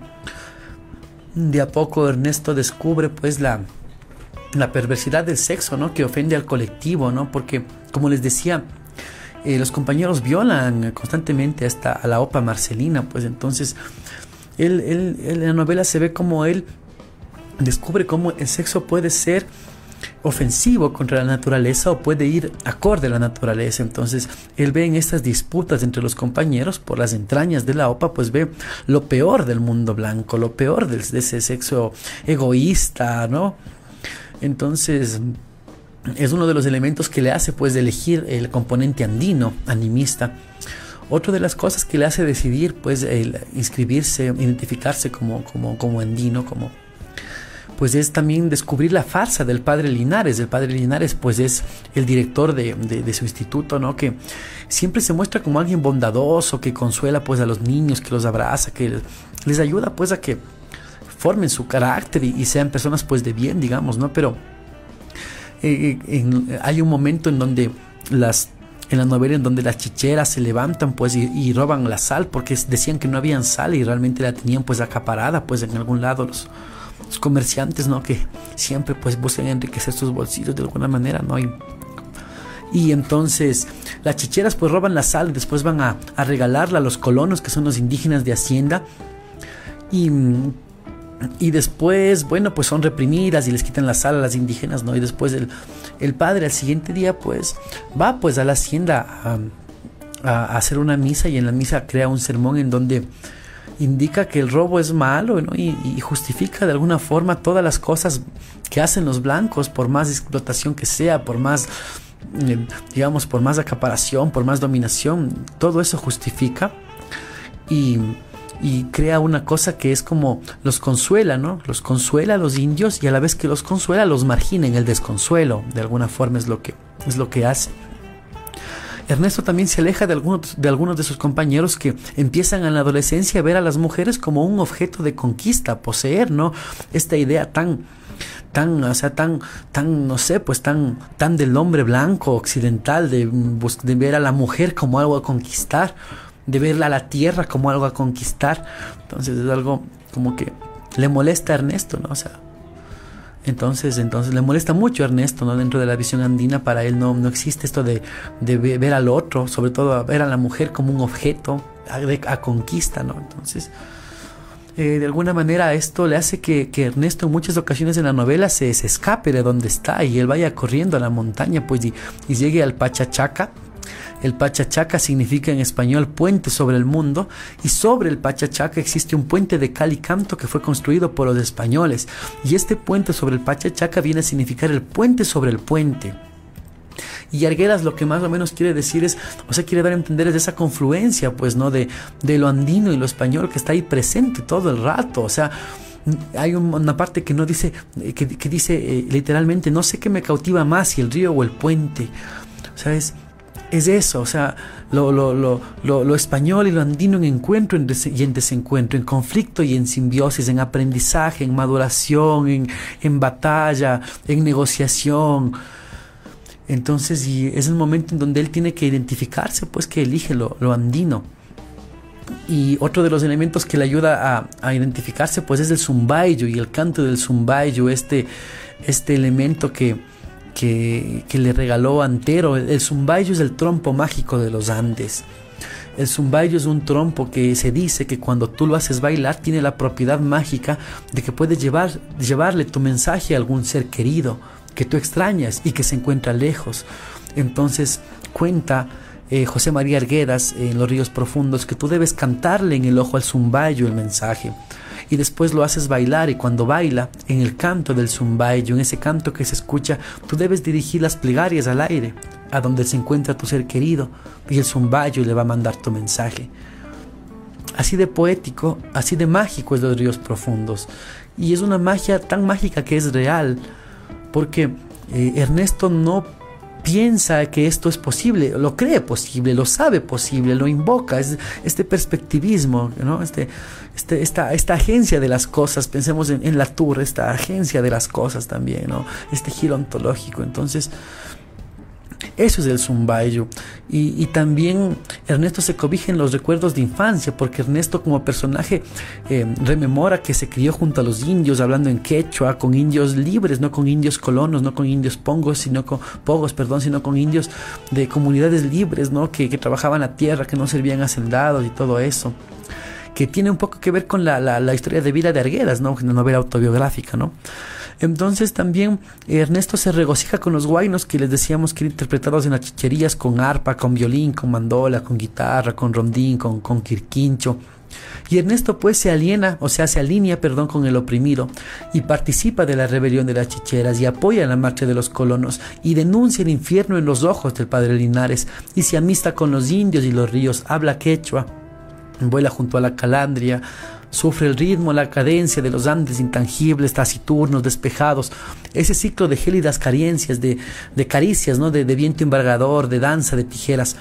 De a poco Ernesto descubre pues la, la perversidad del sexo, ¿no? Que ofende al colectivo, ¿no? Porque, como les decía, eh, los compañeros violan constantemente hasta a la opa Marcelina, pues entonces él, él, él, en la novela se ve como él descubre cómo el sexo puede ser ofensivo contra la naturaleza o puede ir acorde a la naturaleza. Entonces él ve en estas disputas entre los compañeros por las entrañas de la opa, pues ve lo peor del mundo blanco, lo peor de, de ese sexo egoísta, ¿no? Entonces es uno de los elementos que le hace pues elegir el componente andino, animista. Otra de las cosas que le hace decidir pues el inscribirse, identificarse como, como, como andino, como pues es también descubrir la farsa del padre Linares. El padre Linares pues es el director de, de, de su instituto, ¿no? Que siempre se muestra como alguien bondadoso, que consuela pues a los niños, que los abraza, que les, les ayuda pues a que formen su carácter y, y sean personas pues de bien, digamos, ¿no? Pero eh, en, hay un momento en donde las en la novela en donde las chicheras se levantan pues y, y roban la sal porque decían que no habían sal y realmente la tenían pues acaparada pues en algún lado los Los comerciantes, ¿no? Que siempre pues buscan enriquecer sus bolsillos de alguna manera, ¿no? Y, y entonces las chicheras pues roban la sal y después van a, a regalarla a los colonos, que son los indígenas de Hacienda, y, y después, bueno, pues son reprimidas y les quitan la sal a las indígenas, ¿no? Y después el, el padre al siguiente día pues va pues a la hacienda a, a, a hacer una misa, y en la misa crea un sermón en donde indica que el robo es malo, ¿no? y, y justifica de alguna forma todas las cosas que hacen los blancos, por más explotación que sea, por más, eh, digamos, por más acaparación, por más dominación, todo eso justifica y, y crea una cosa que es como los consuela, ¿no? Los consuela a los indios y a la vez que los consuela los margina en el desconsuelo, de alguna forma es lo que, es lo que hace. Ernesto también se aleja de algunos, de algunos de sus compañeros que empiezan en la adolescencia a ver a las mujeres como un objeto de conquista, poseer, ¿no? Esta idea tan, tan, o sea, tan, tan, no sé, pues tan, tan del hombre blanco occidental, de, de ver a la mujer como algo a conquistar, de verla a la tierra como algo a conquistar. Entonces es algo como que le molesta a Ernesto, ¿no? O sea, Entonces, entonces le molesta mucho a Ernesto, ¿no? Dentro de la visión andina, para él no, no existe esto de, de ver al otro, sobre todo a ver a la mujer como un objeto a, a conquista, ¿no? Entonces, eh, de alguna manera esto le hace que, que Ernesto en muchas ocasiones en la novela se, se escape de donde está y él vaya corriendo a la montaña, pues, y, y llegue al Pachachaca. El Pachachaca significa en español puente sobre el mundo, y sobre el Pachachaca existe un puente de cal y canto que fue construido por los españoles, y este puente sobre el Pachachaca viene a significar el puente sobre el puente. Y Arguedas lo que más o menos quiere decir es, o sea, quiere dar a entender es esa confluencia, pues, ¿no? De, de lo andino y lo español que está ahí presente todo el rato. O sea, hay una parte que no dice, que, que dice eh, literalmente, no sé qué me cautiva más, si el río o el puente. O sea, es... Es eso, o sea, lo, lo, lo, lo, lo español y lo andino en encuentro en des- y en desencuentro, en conflicto y en simbiosis, en aprendizaje, en maduración, en, en batalla, en negociación. Entonces, y es el momento en donde él tiene que identificarse, pues que elige lo, lo andino. Y otro de los elementos que le ayuda a, a identificarse, pues es el zumbayo y el canto del zumbayo, este, este elemento que... Que, que le regaló Antero. El, el zumbayo es el trompo mágico de los Andes. El zumbayo es un trompo que se dice que cuando tú lo haces bailar tiene la propiedad mágica de que puedes llevar, llevarle tu mensaje a algún ser querido que tú extrañas y que se encuentra lejos. Entonces cuenta eh, José María Arguedas en Los Ríos Profundos que tú debes cantarle en el ojo al zumbayo el mensaje. y después lo haces bailar, y cuando baila, en el canto del zumbayo, en ese canto que se escucha, tú debes dirigir las plegarias al aire, a donde se encuentra tu ser querido, y el zumbayo le va a mandar tu mensaje. Así de poético, así de mágico es Los Ríos Profundos, y es una magia tan mágica que es real, porque eh, Ernesto no piensa que esto es posible, lo cree posible, lo sabe posible, lo invoca, es este perspectivismo, ¿no? este, este, esta, esta agencia de las cosas, pensemos en, en Latour, esta agencia de las cosas también, ¿no? Este giro ontológico. Entonces, eso es el zumbayo. Y, y también Ernesto se cobija en los recuerdos de infancia, porque Ernesto como personaje eh, rememora que se crió junto a los indios, hablando en quechua, con indios libres, no con indios colonos, no con indios pongos, sino con pogos, perdón, sino con indios de comunidades libres, ¿no? que, que trabajaban la tierra, que no servían hacendados y todo eso, que tiene un poco que ver con la, la, la historia de vida de Arguedas, ¿no? Una novela autobiográfica, ¿no? Entonces también Ernesto se regocija con los huaynos, que les decíamos que eran interpretados en las chicherías con arpa, con violín, con mandola, con guitarra, con rondín, con, con quirquincho. Y Ernesto pues se aliena, o sea, se alinea, perdón, con el oprimido, y participa de la rebelión de las chicheras, y apoya la marcha de los colonos, y denuncia el infierno en los ojos del padre Linares, y se amista con los indios y los ríos, habla quechua, vuela junto a la calandria, sufre el ritmo, la cadencia de los Andes intangibles, taciturnos, despejados, ese ciclo de gélidas cariencias, de, de caricias, ¿no? de, de viento embargador, de danza, de tijeras.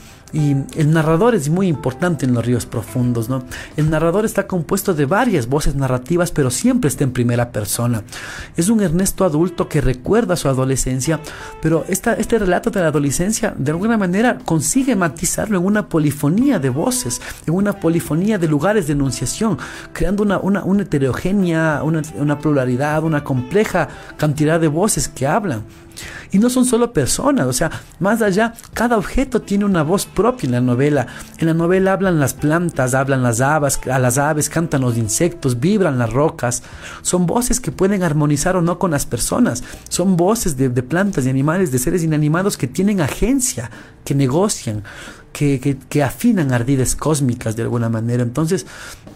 Y el narrador es muy importante en Los Ríos Profundos, ¿no? El narrador está compuesto de varias voces narrativas, pero siempre está en primera persona. Es un Ernesto adulto que recuerda su adolescencia, pero esta, este relato de la adolescencia, de alguna manera, consigue matizarlo en una polifonía de voces, en una polifonía de lugares de enunciación, creando una, una, una heterogénea, una, una pluralidad, una compleja cantidad de voces que hablan. Y no son solo personas, o sea, más allá, cada objeto tiene una voz propia en la novela. En la novela hablan las plantas, hablan las aves, a las aves, cantan los insectos, vibran las rocas. Son voces que pueden armonizar o no con las personas. Son voces de, de plantas, de animales, de seres inanimados que tienen agencia, que negocian, que, que, que afinan ardides cósmicas de alguna manera. Entonces,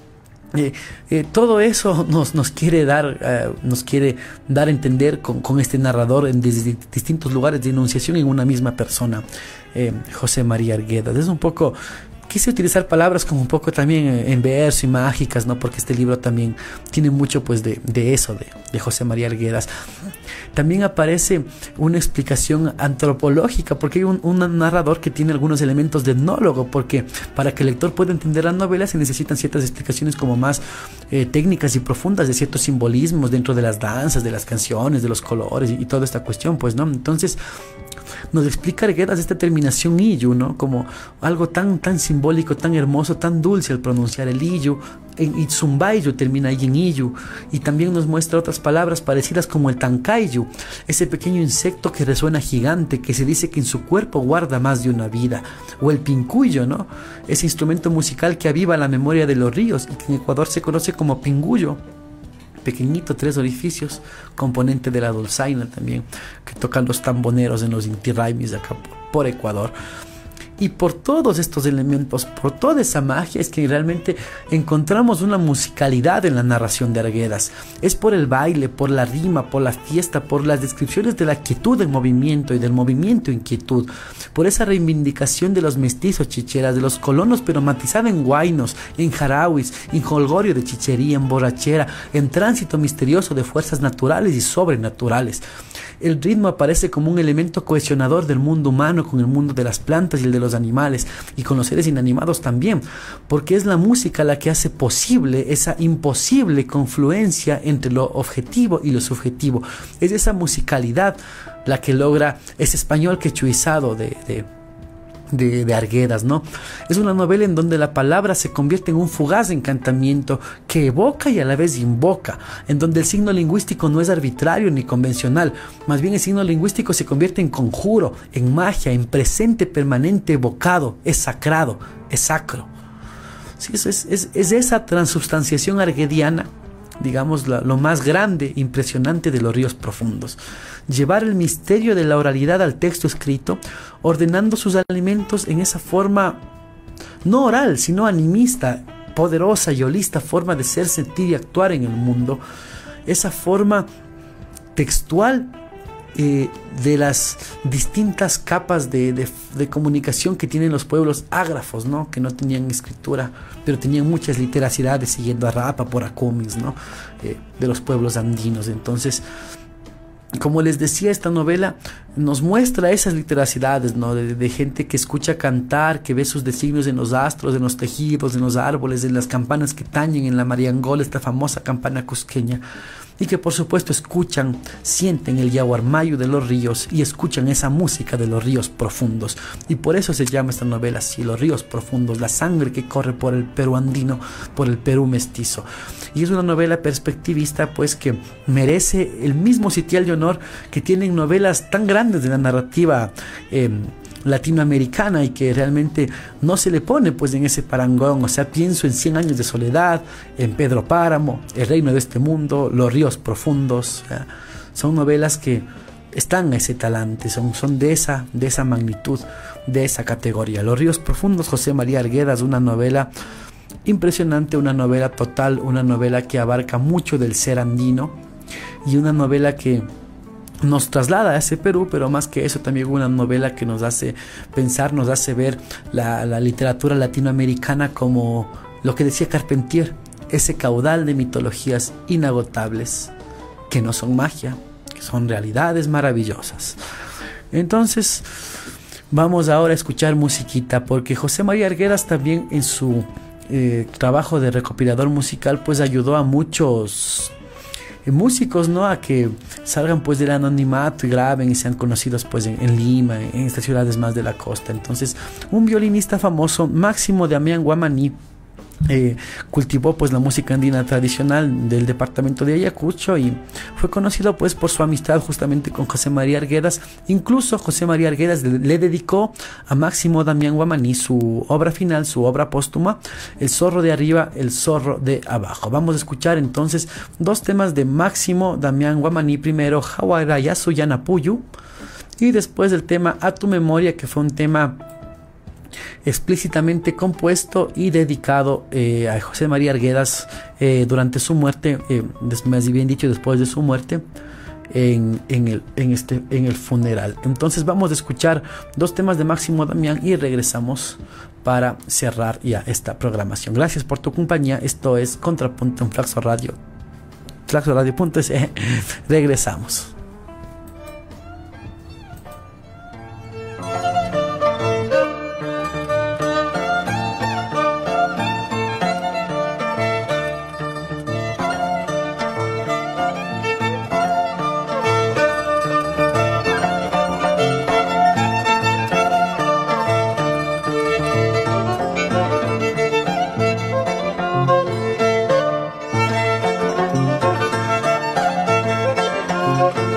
Eh, eh, todo eso nos, nos quiere dar eh, nos quiere dar a entender con, con este narrador en desde distintos lugares de enunciación en una misma persona, eh, José María Arguedas. Es un poco, quise utilizar palabras como un poco también en verso y mágicas, ¿no? Porque este libro también tiene mucho pues de, de eso, de, de José María Arguedas. También aparece una explicación antropológica, porque hay un, un narrador que tiene algunos elementos de etnólogo, porque para que el lector pueda entender la novela se necesitan ciertas explicaciones como más eh, técnicas y profundas de ciertos simbolismos dentro de las danzas, de las canciones, de los colores y, y toda esta cuestión, pues, ¿no? Entonces nos explica Arguedas esta terminación iyu, ¿no? Como algo tan, tan simbólico, tan hermoso, tan dulce al pronunciar el iyu. En, y zumbayo termina ahí en iyu. Y también nos muestra otras palabras parecidas como el tancayu, ese pequeño insecto que resuena gigante, que se dice que en su cuerpo guarda más de una vida. O el pincuyo, ¿no? Ese instrumento musical que aviva la memoria de los ríos y que en Ecuador se conoce como pinguyo. Pequeñito, tres orificios, componente de la dulzaina también, que tocan los tamboneros en los Inti Raymis de acá por, por Ecuador. Y por todos estos elementos, por toda esa magia, es que realmente encontramos una musicalidad en la narración de Arguedas. Es por el baile, por la rima, por la fiesta, por las descripciones de la quietud en movimiento y del movimiento en quietud, por esa reivindicación de los mestizos chicheras, de los colonos, pero matizada en huaynos, en jarauis, en jolgorio de chichería, en borrachera, en tránsito misterioso de fuerzas naturales y sobrenaturales. El ritmo aparece como un elemento cohesionador del mundo humano con el mundo de las plantas y el de los animales, y con los seres inanimados también, porque es la música la que hace posible esa imposible confluencia entre lo objetivo y lo subjetivo. Es esa musicalidad la que logra ese español quechuizado de, de De, de Arguedas, ¿no? Es una novela en donde la palabra se convierte en un fugaz encantamiento que evoca y a la vez invoca, en donde el signo lingüístico no es arbitrario ni convencional, más bien el signo lingüístico se convierte en conjuro, en magia, en presente permanente evocado, es sacrado, es sacro. Sí, es, es, es esa transubstanciación arguediana, digamos, la, lo más grande, impresionante de Los Ríos Profundos. Llevar el misterio de la oralidad al texto escrito, ordenando sus alimentos en esa forma no oral, sino animista, poderosa y holista forma de ser, sentir y actuar en el mundo, esa forma textual eh, de las distintas capas de, de, de comunicación que tienen los pueblos ágrafos, ¿no? Que no tenían escritura, pero tenían muchas literacidades, siguiendo a Rapa, Poracumis, ¿no? Eh, de los pueblos andinos. Entonces, como les decía, esta novela nos muestra esas literacidades, ¿no? De, de gente que escucha cantar, que ve sus designios en los astros, en los tejidos, en los árboles, en las campanas que tañen en la mariangola, esta famosa campana cusqueña, y que por supuesto escuchan, sienten el yaguarmayo de los ríos y escuchan esa música de los ríos profundos. Y por eso se llama esta novela así, Los ríos profundos, la sangre que corre por el Perú andino, por el Perú mestizo. Y es una novela perspectivista, pues, que merece el mismo sitial de honor que tienen novelas tan grandes de la narrativa eh, latinoamericana, y que realmente no se le pone pues en ese parangón. O sea, pienso en Cien años de soledad, en Pedro Páramo, El reino de este mundo, Los ríos profundos. O sea, son novelas que están a ese talante, son, son de, esa, de esa magnitud, de esa categoría. Los ríos profundos, José María Arguedas, una novela impresionante, una novela total, una novela que abarca mucho del ser andino, y una novela que nos traslada a ese Perú, pero más que eso también una novela que nos hace pensar, nos hace ver la, la literatura latinoamericana como lo que decía Carpentier, ese caudal de mitologías inagotables, que no son magia, que son realidades maravillosas. Entonces vamos ahora a escuchar musiquita, porque José María Arguedas también en su eh, trabajo de recopilador musical pues ayudó a muchos músicos, ¿no? A que salgan pues del anonimato y graben y sean conocidos pues en, en Lima, en estas ciudades más de la costa. Entonces, un violinista famoso, Máximo Damián Guamaní, Eh, cultivó pues la música andina tradicional del departamento de Ayacucho, y fue conocido pues por su amistad justamente con José María Arguedas. Incluso José María Arguedas le, le dedicó a Máximo Damián Guamaní su obra final, su obra póstuma, El zorro de arriba, el zorro de abajo. Vamos a escuchar entonces dos temas de Máximo Damián Guamaní. Primero, Hawarayasu Yanapuyu, y después el tema A tu memoria, que fue un tema explícitamente compuesto y dedicado eh, a José María Arguedas eh, durante su muerte, eh, más bien dicho, después de su muerte, en, en, el, en, este, en el funeral. Entonces vamos a escuchar dos temas de Máximo Damián y regresamos para cerrar ya esta programación. Gracias por tu compañía. Esto es Contrapunto en Flaxo Radio, flaxo radio punto es. Regresamos. Thank you.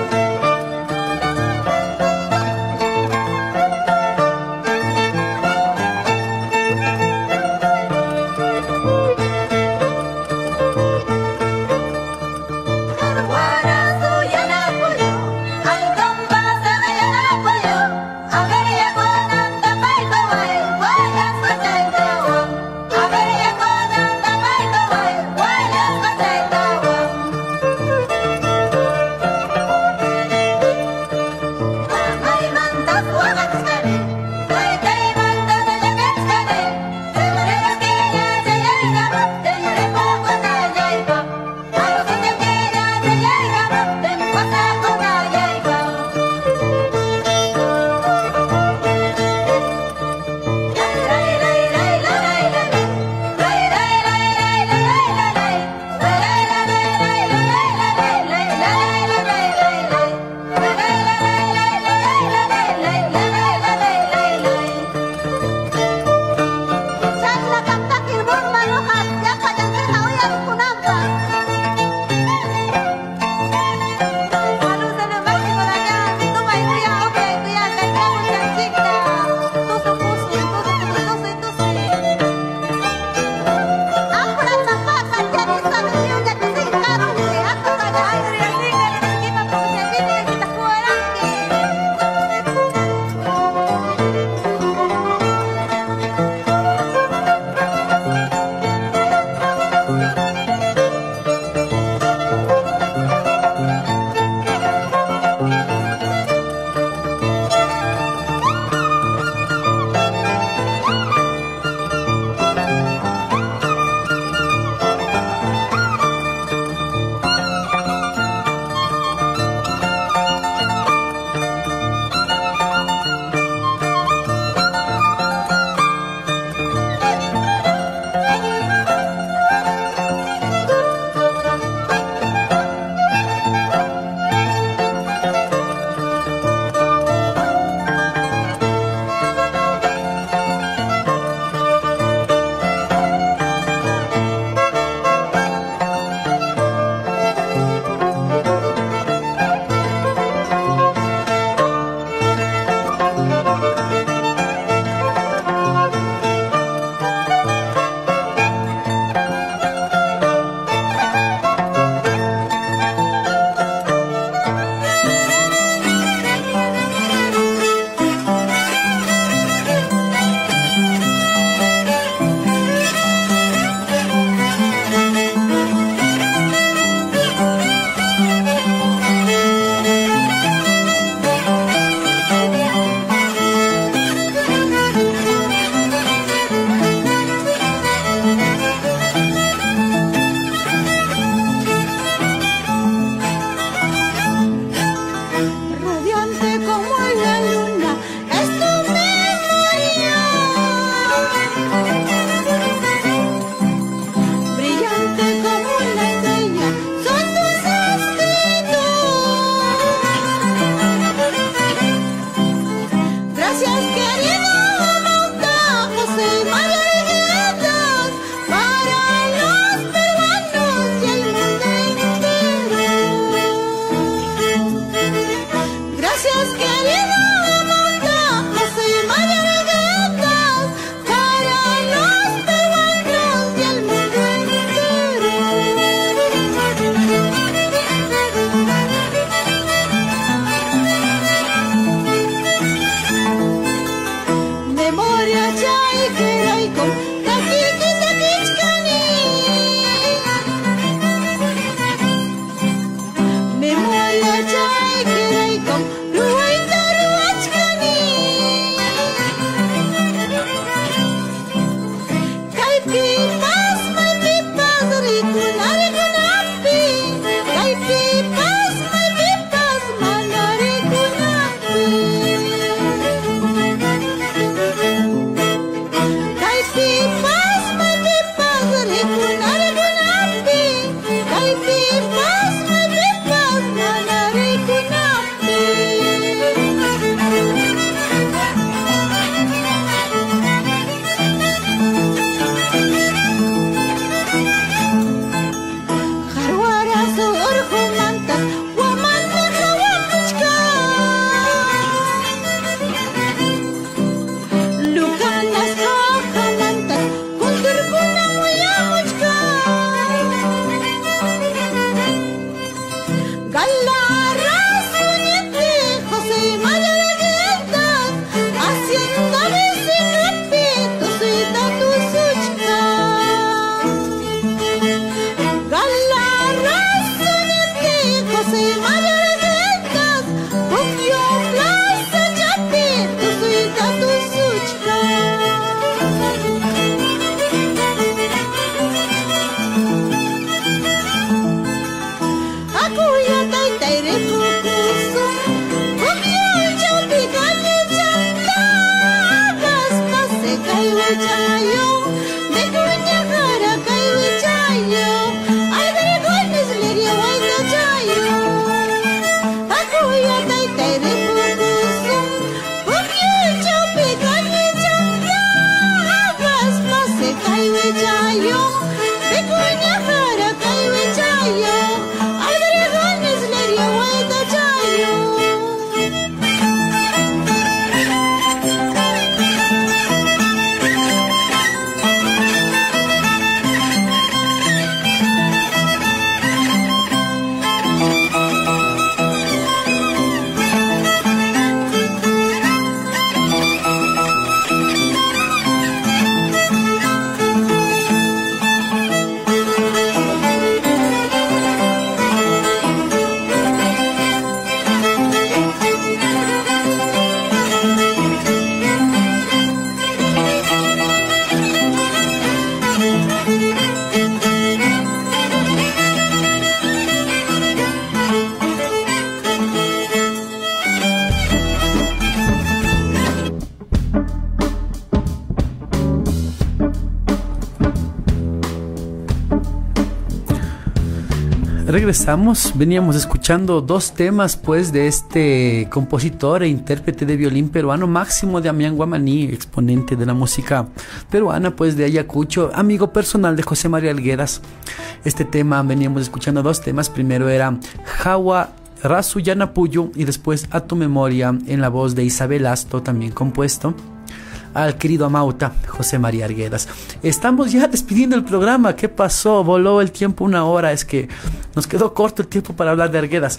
Regresamos, veníamos escuchando dos temas pues de este compositor e intérprete de violín peruano Máximo Damián Guamaní, exponente de la música peruana pues de Ayacucho, amigo personal de José María Arguedas. Este tema, veníamos escuchando dos temas, primero era Jawa Rasu Yanapuyo y después A tu memoria en la voz de Isabel Asto, también compuesto al querido Amauta, José María Arguedas. Estamos ya despidiendo el programa. ¿Qué pasó? Voló el tiempo una hora. Es que nos quedó corto el tiempo para hablar de Arguedas.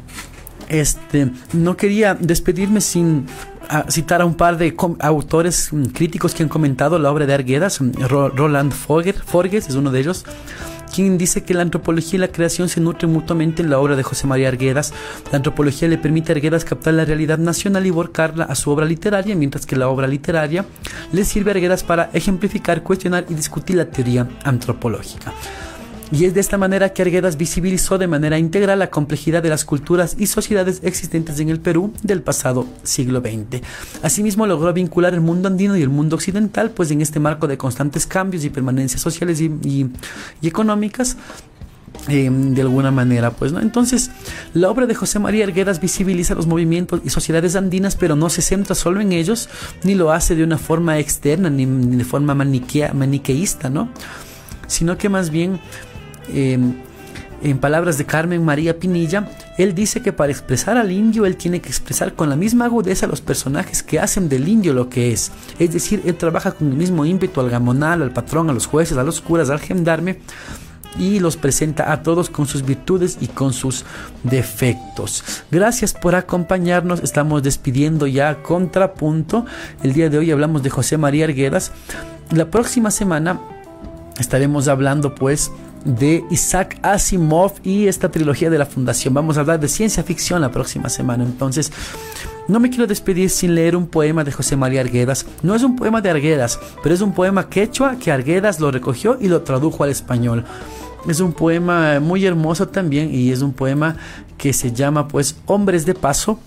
Este, no quería despedirme sin a, citar a un par de com- autores m, críticos que han comentado la obra de Arguedas. Ro- Roland Forger, Forges es uno de ellos, quien dice que la antropología y la creación se nutren mutuamente en la obra de José María Arguedas. La antropología le permite a Arguedas captar la realidad nacional y volcarla a su obra literaria, mientras que la obra literaria le sirve a Arguedas para ejemplificar, cuestionar y discutir la teoría antropológica. Y es de esta manera que Arguedas visibilizó de manera integral la complejidad de las culturas y sociedades existentes en el Perú del pasado siglo veinte. Asimismo, logró vincular el mundo andino y el mundo occidental, pues en este marco de constantes cambios y permanencias sociales y, y, y económicas, Eh, de alguna manera, pues, ¿no? Entonces, la obra de José María Arguedas visibiliza los movimientos y sociedades andinas, pero no se centra solo en ellos, ni lo hace de una forma externa, ni, ni de forma maniquea, maniqueísta, ¿no? Sino que más bien, eh, en palabras de Carmen María Pinilla, él dice que para expresar al indio, él tiene que expresar con la misma agudeza los personajes que hacen del indio lo que es. Es decir, él trabaja con el mismo ímpetu al gamonal, al patrón, a los jueces, a los curas, al gendarme, y los presenta a todos con sus virtudes y con sus defectos. Gracias por acompañarnos. Estamos despidiendo ya Contrapunto. El día de hoy hablamos de José María Arguedas. La próxima semana estaremos hablando pues de Isaac Asimov y esta trilogía de la Fundación. Vamos a hablar de ciencia ficción la próxima semana. Entonces, no me quiero despedir sin leer un poema de José María Arguedas. No es un poema de Arguedas, pero es un poema quechua que Arguedas lo recogió y lo tradujo al español. Es un poema muy hermoso también, y es un poema que se llama pues Hombres de Paso,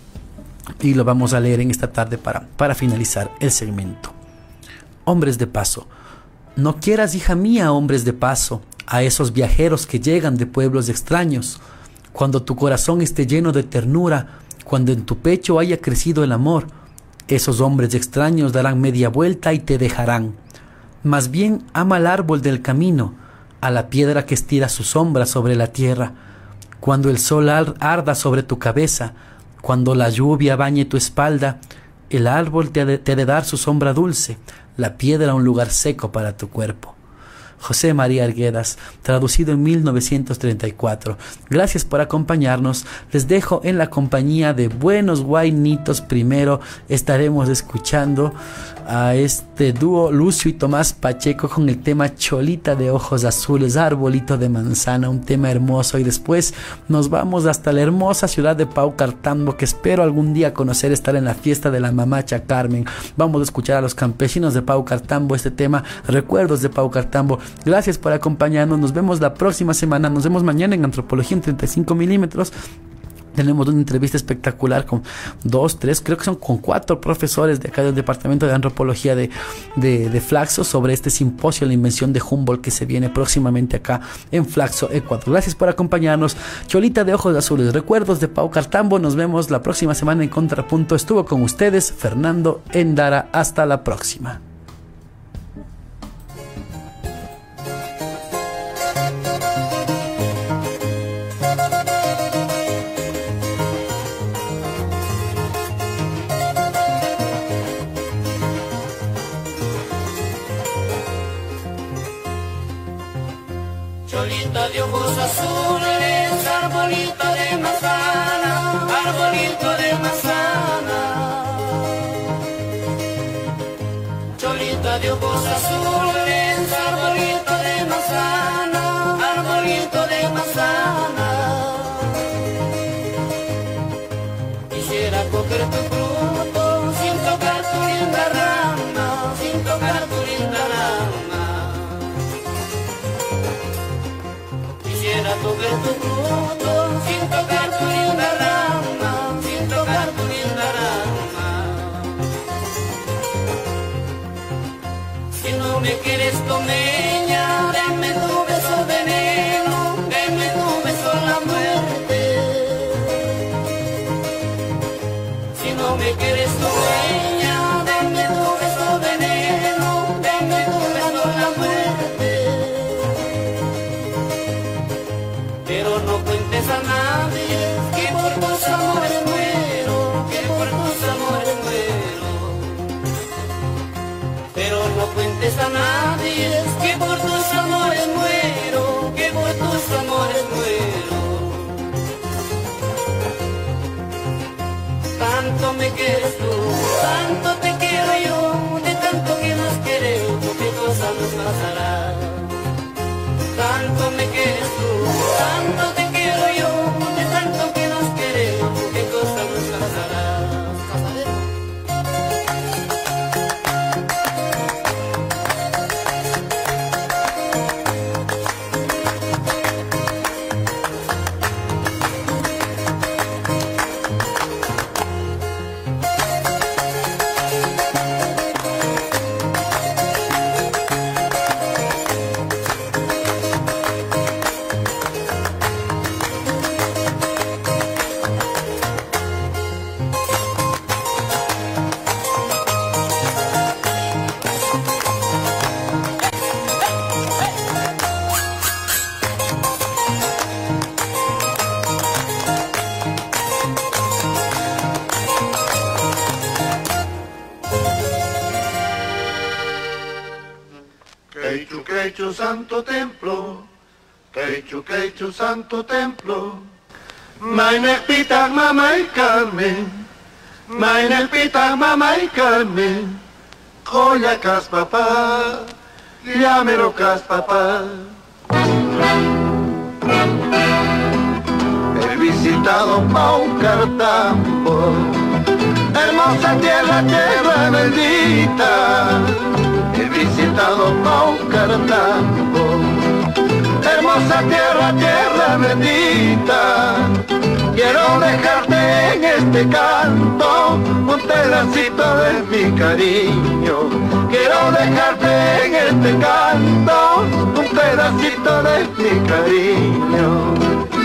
y lo vamos a leer en esta tarde para, para finalizar el segmento. Hombres de paso. No quieras, hija mía, hombres de paso, a esos viajeros que llegan de pueblos extraños. Cuando tu corazón esté lleno de ternura, cuando en tu pecho haya crecido el amor, esos hombres extraños darán media vuelta y te dejarán. Más bien ama al árbol del camino, a la piedra que estira su sombra sobre la tierra. Cuando el sol arda sobre tu cabeza, cuando la lluvia bañe tu espalda, el árbol te ha de, te ha de dar su sombra dulce, la piedra un lugar seco para tu cuerpo. José María Arguedas, traducido en mil novecientos treinta y cuatro. Gracias por acompañarnos. Les dejo en la compañía de buenos guainitos. Primero estaremos escuchando a este dúo Lucio y Tomás Pacheco con el tema Cholita de ojos azules, Arbolito de manzana, un tema hermoso. Y después nos vamos hasta la hermosa ciudad de Paucartambo, que espero algún día conocer, estar en la fiesta de la mamacha Carmen. Vamos a escuchar a los campesinos de Paucartambo este tema, Recuerdos de Paucartambo. Gracias por acompañarnos. Nos vemos la próxima semana. Nos vemos mañana en Antropología en treinta y cinco milímetros. Tenemos una entrevista espectacular con dos, tres, creo que son con cuatro profesores de acá del Departamento de Antropología de, de, de Flaxo sobre este simposio, la invención de Humboldt, que se viene próximamente acá en Flaxo, Ecuador. Gracias por acompañarnos. Cholita de ojos azules, Recuerdos de Paucartambo. Nos vemos la próxima semana en Contrapunto. Estuvo con ustedes Fernando Endara. Hasta la próxima. Cholita de ojos azules, arbolito de manzana, arbolito de manzana. Cholita de ojos azules, arbolito de manzana, arbolito de manzana. Quisiera coger tu fruto sin tocar tu linda rama, sin tocar tu linda rama. Quisiera tocar tu fruto sin tocar tu linda rama, sin tocar tu linda rama. Si no me quieres comeña, dame tu beso veneno, dame tu beso la pero no cuentes a nadie que por tus amores muero, que por tus amores muero. Pero no cuentes a nadie que por tus amores muero, que por tus amores muero. Tanto me quieres tú, tanto te quiero yo, de tanto que nos queremos, qué cosa nos pasará. Tanto me quieres tú, tanto te quiero yo, de tanto que nos queremos, qué cosa nos pasará. Queichu, queichu, santo templo, queichu, queichu, santo templo, meine pitag mamá y Carmen, meine pitag mamá y Carmen, joya cas papá, llámelo cas papá. He visitado Paucartambo, hermosa tierra, tierra bendita. He visitado Paucartambo, hermosa tierra, tierra bendita. Quiero dejarte en este canto un pedacito de mi cariño. Quiero dejarte en este canto un pedacito de mi cariño.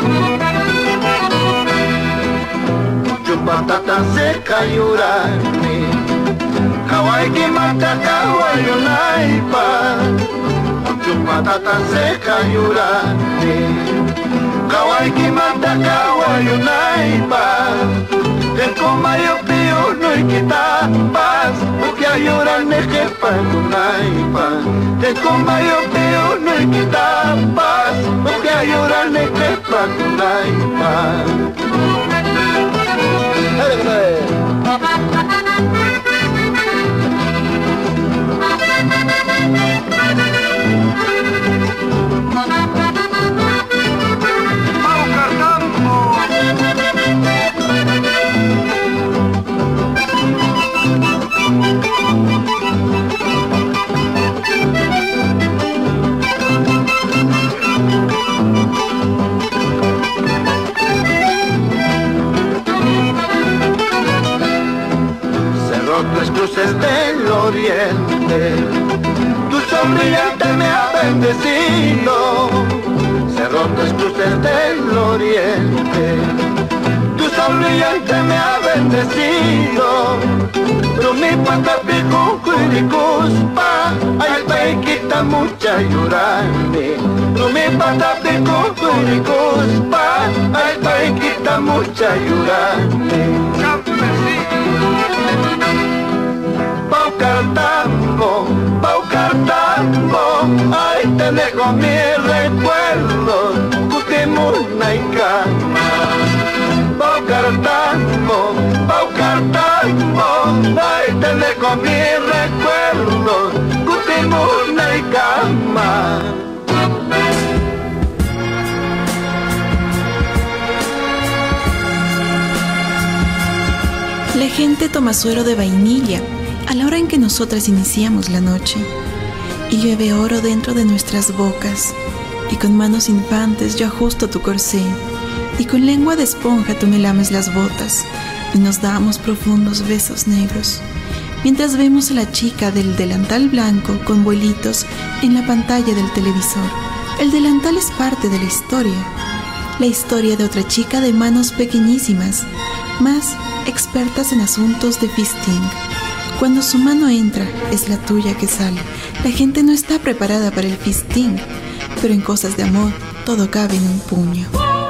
Chupatata seca yurani, Kawaii ki mata kawaii unaipa, chupatata seca yurani, Kawaii ki mata kawaii unaipa. Tenko mayo pio no ikitapas, ukia yurane kepa unaipa. Tenko mayo pio no ikitapas, ukia yurane kepa unaipa. Cerrotes, cruces del oriente, tu sonriente me ha bendecido. Cerrotes, cruces del oriente, tu sonriente me ha bendecido. Rumi patapico cuiricuspa, ay pequita mucha yurani. Rumi patapico cuiricuspa, ay pequita mucha yurani. Paucartambo, Paucartambo, ay te dejo mis recuerdos, Cutimuna y Cama. Paucartambo, Paucartambo, ay te dejo mis recuerdos, Cutimuna y Cama. La gente toma suero de vainilla a la hora en que nosotras iniciamos la noche, y llueve oro dentro de nuestras bocas, y con manos infantes yo ajusto tu corsé, y con lengua de esponja tú me lames las botas, y nos damos profundos besos negros, mientras vemos a la chica del delantal blanco con vuelitos en la pantalla del televisor. El delantal es parte de la historia, la historia de otra chica de manos pequeñísimas, más expertas en asuntos de fisting. Cuando su mano entra, es la tuya que sale. La gente no está preparada para el fisting, pero en cosas de amor todo cabe en un puño.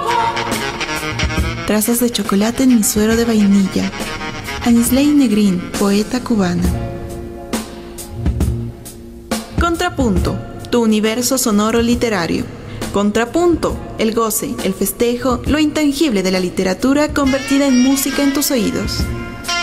Trazas de chocolate en mi suero de vainilla. Anisley Negrín, poeta cubana. Contrapunto, tu universo sonoro literario. Contrapunto, el goce, el festejo, lo intangible de la literatura convertida en música en tus oídos.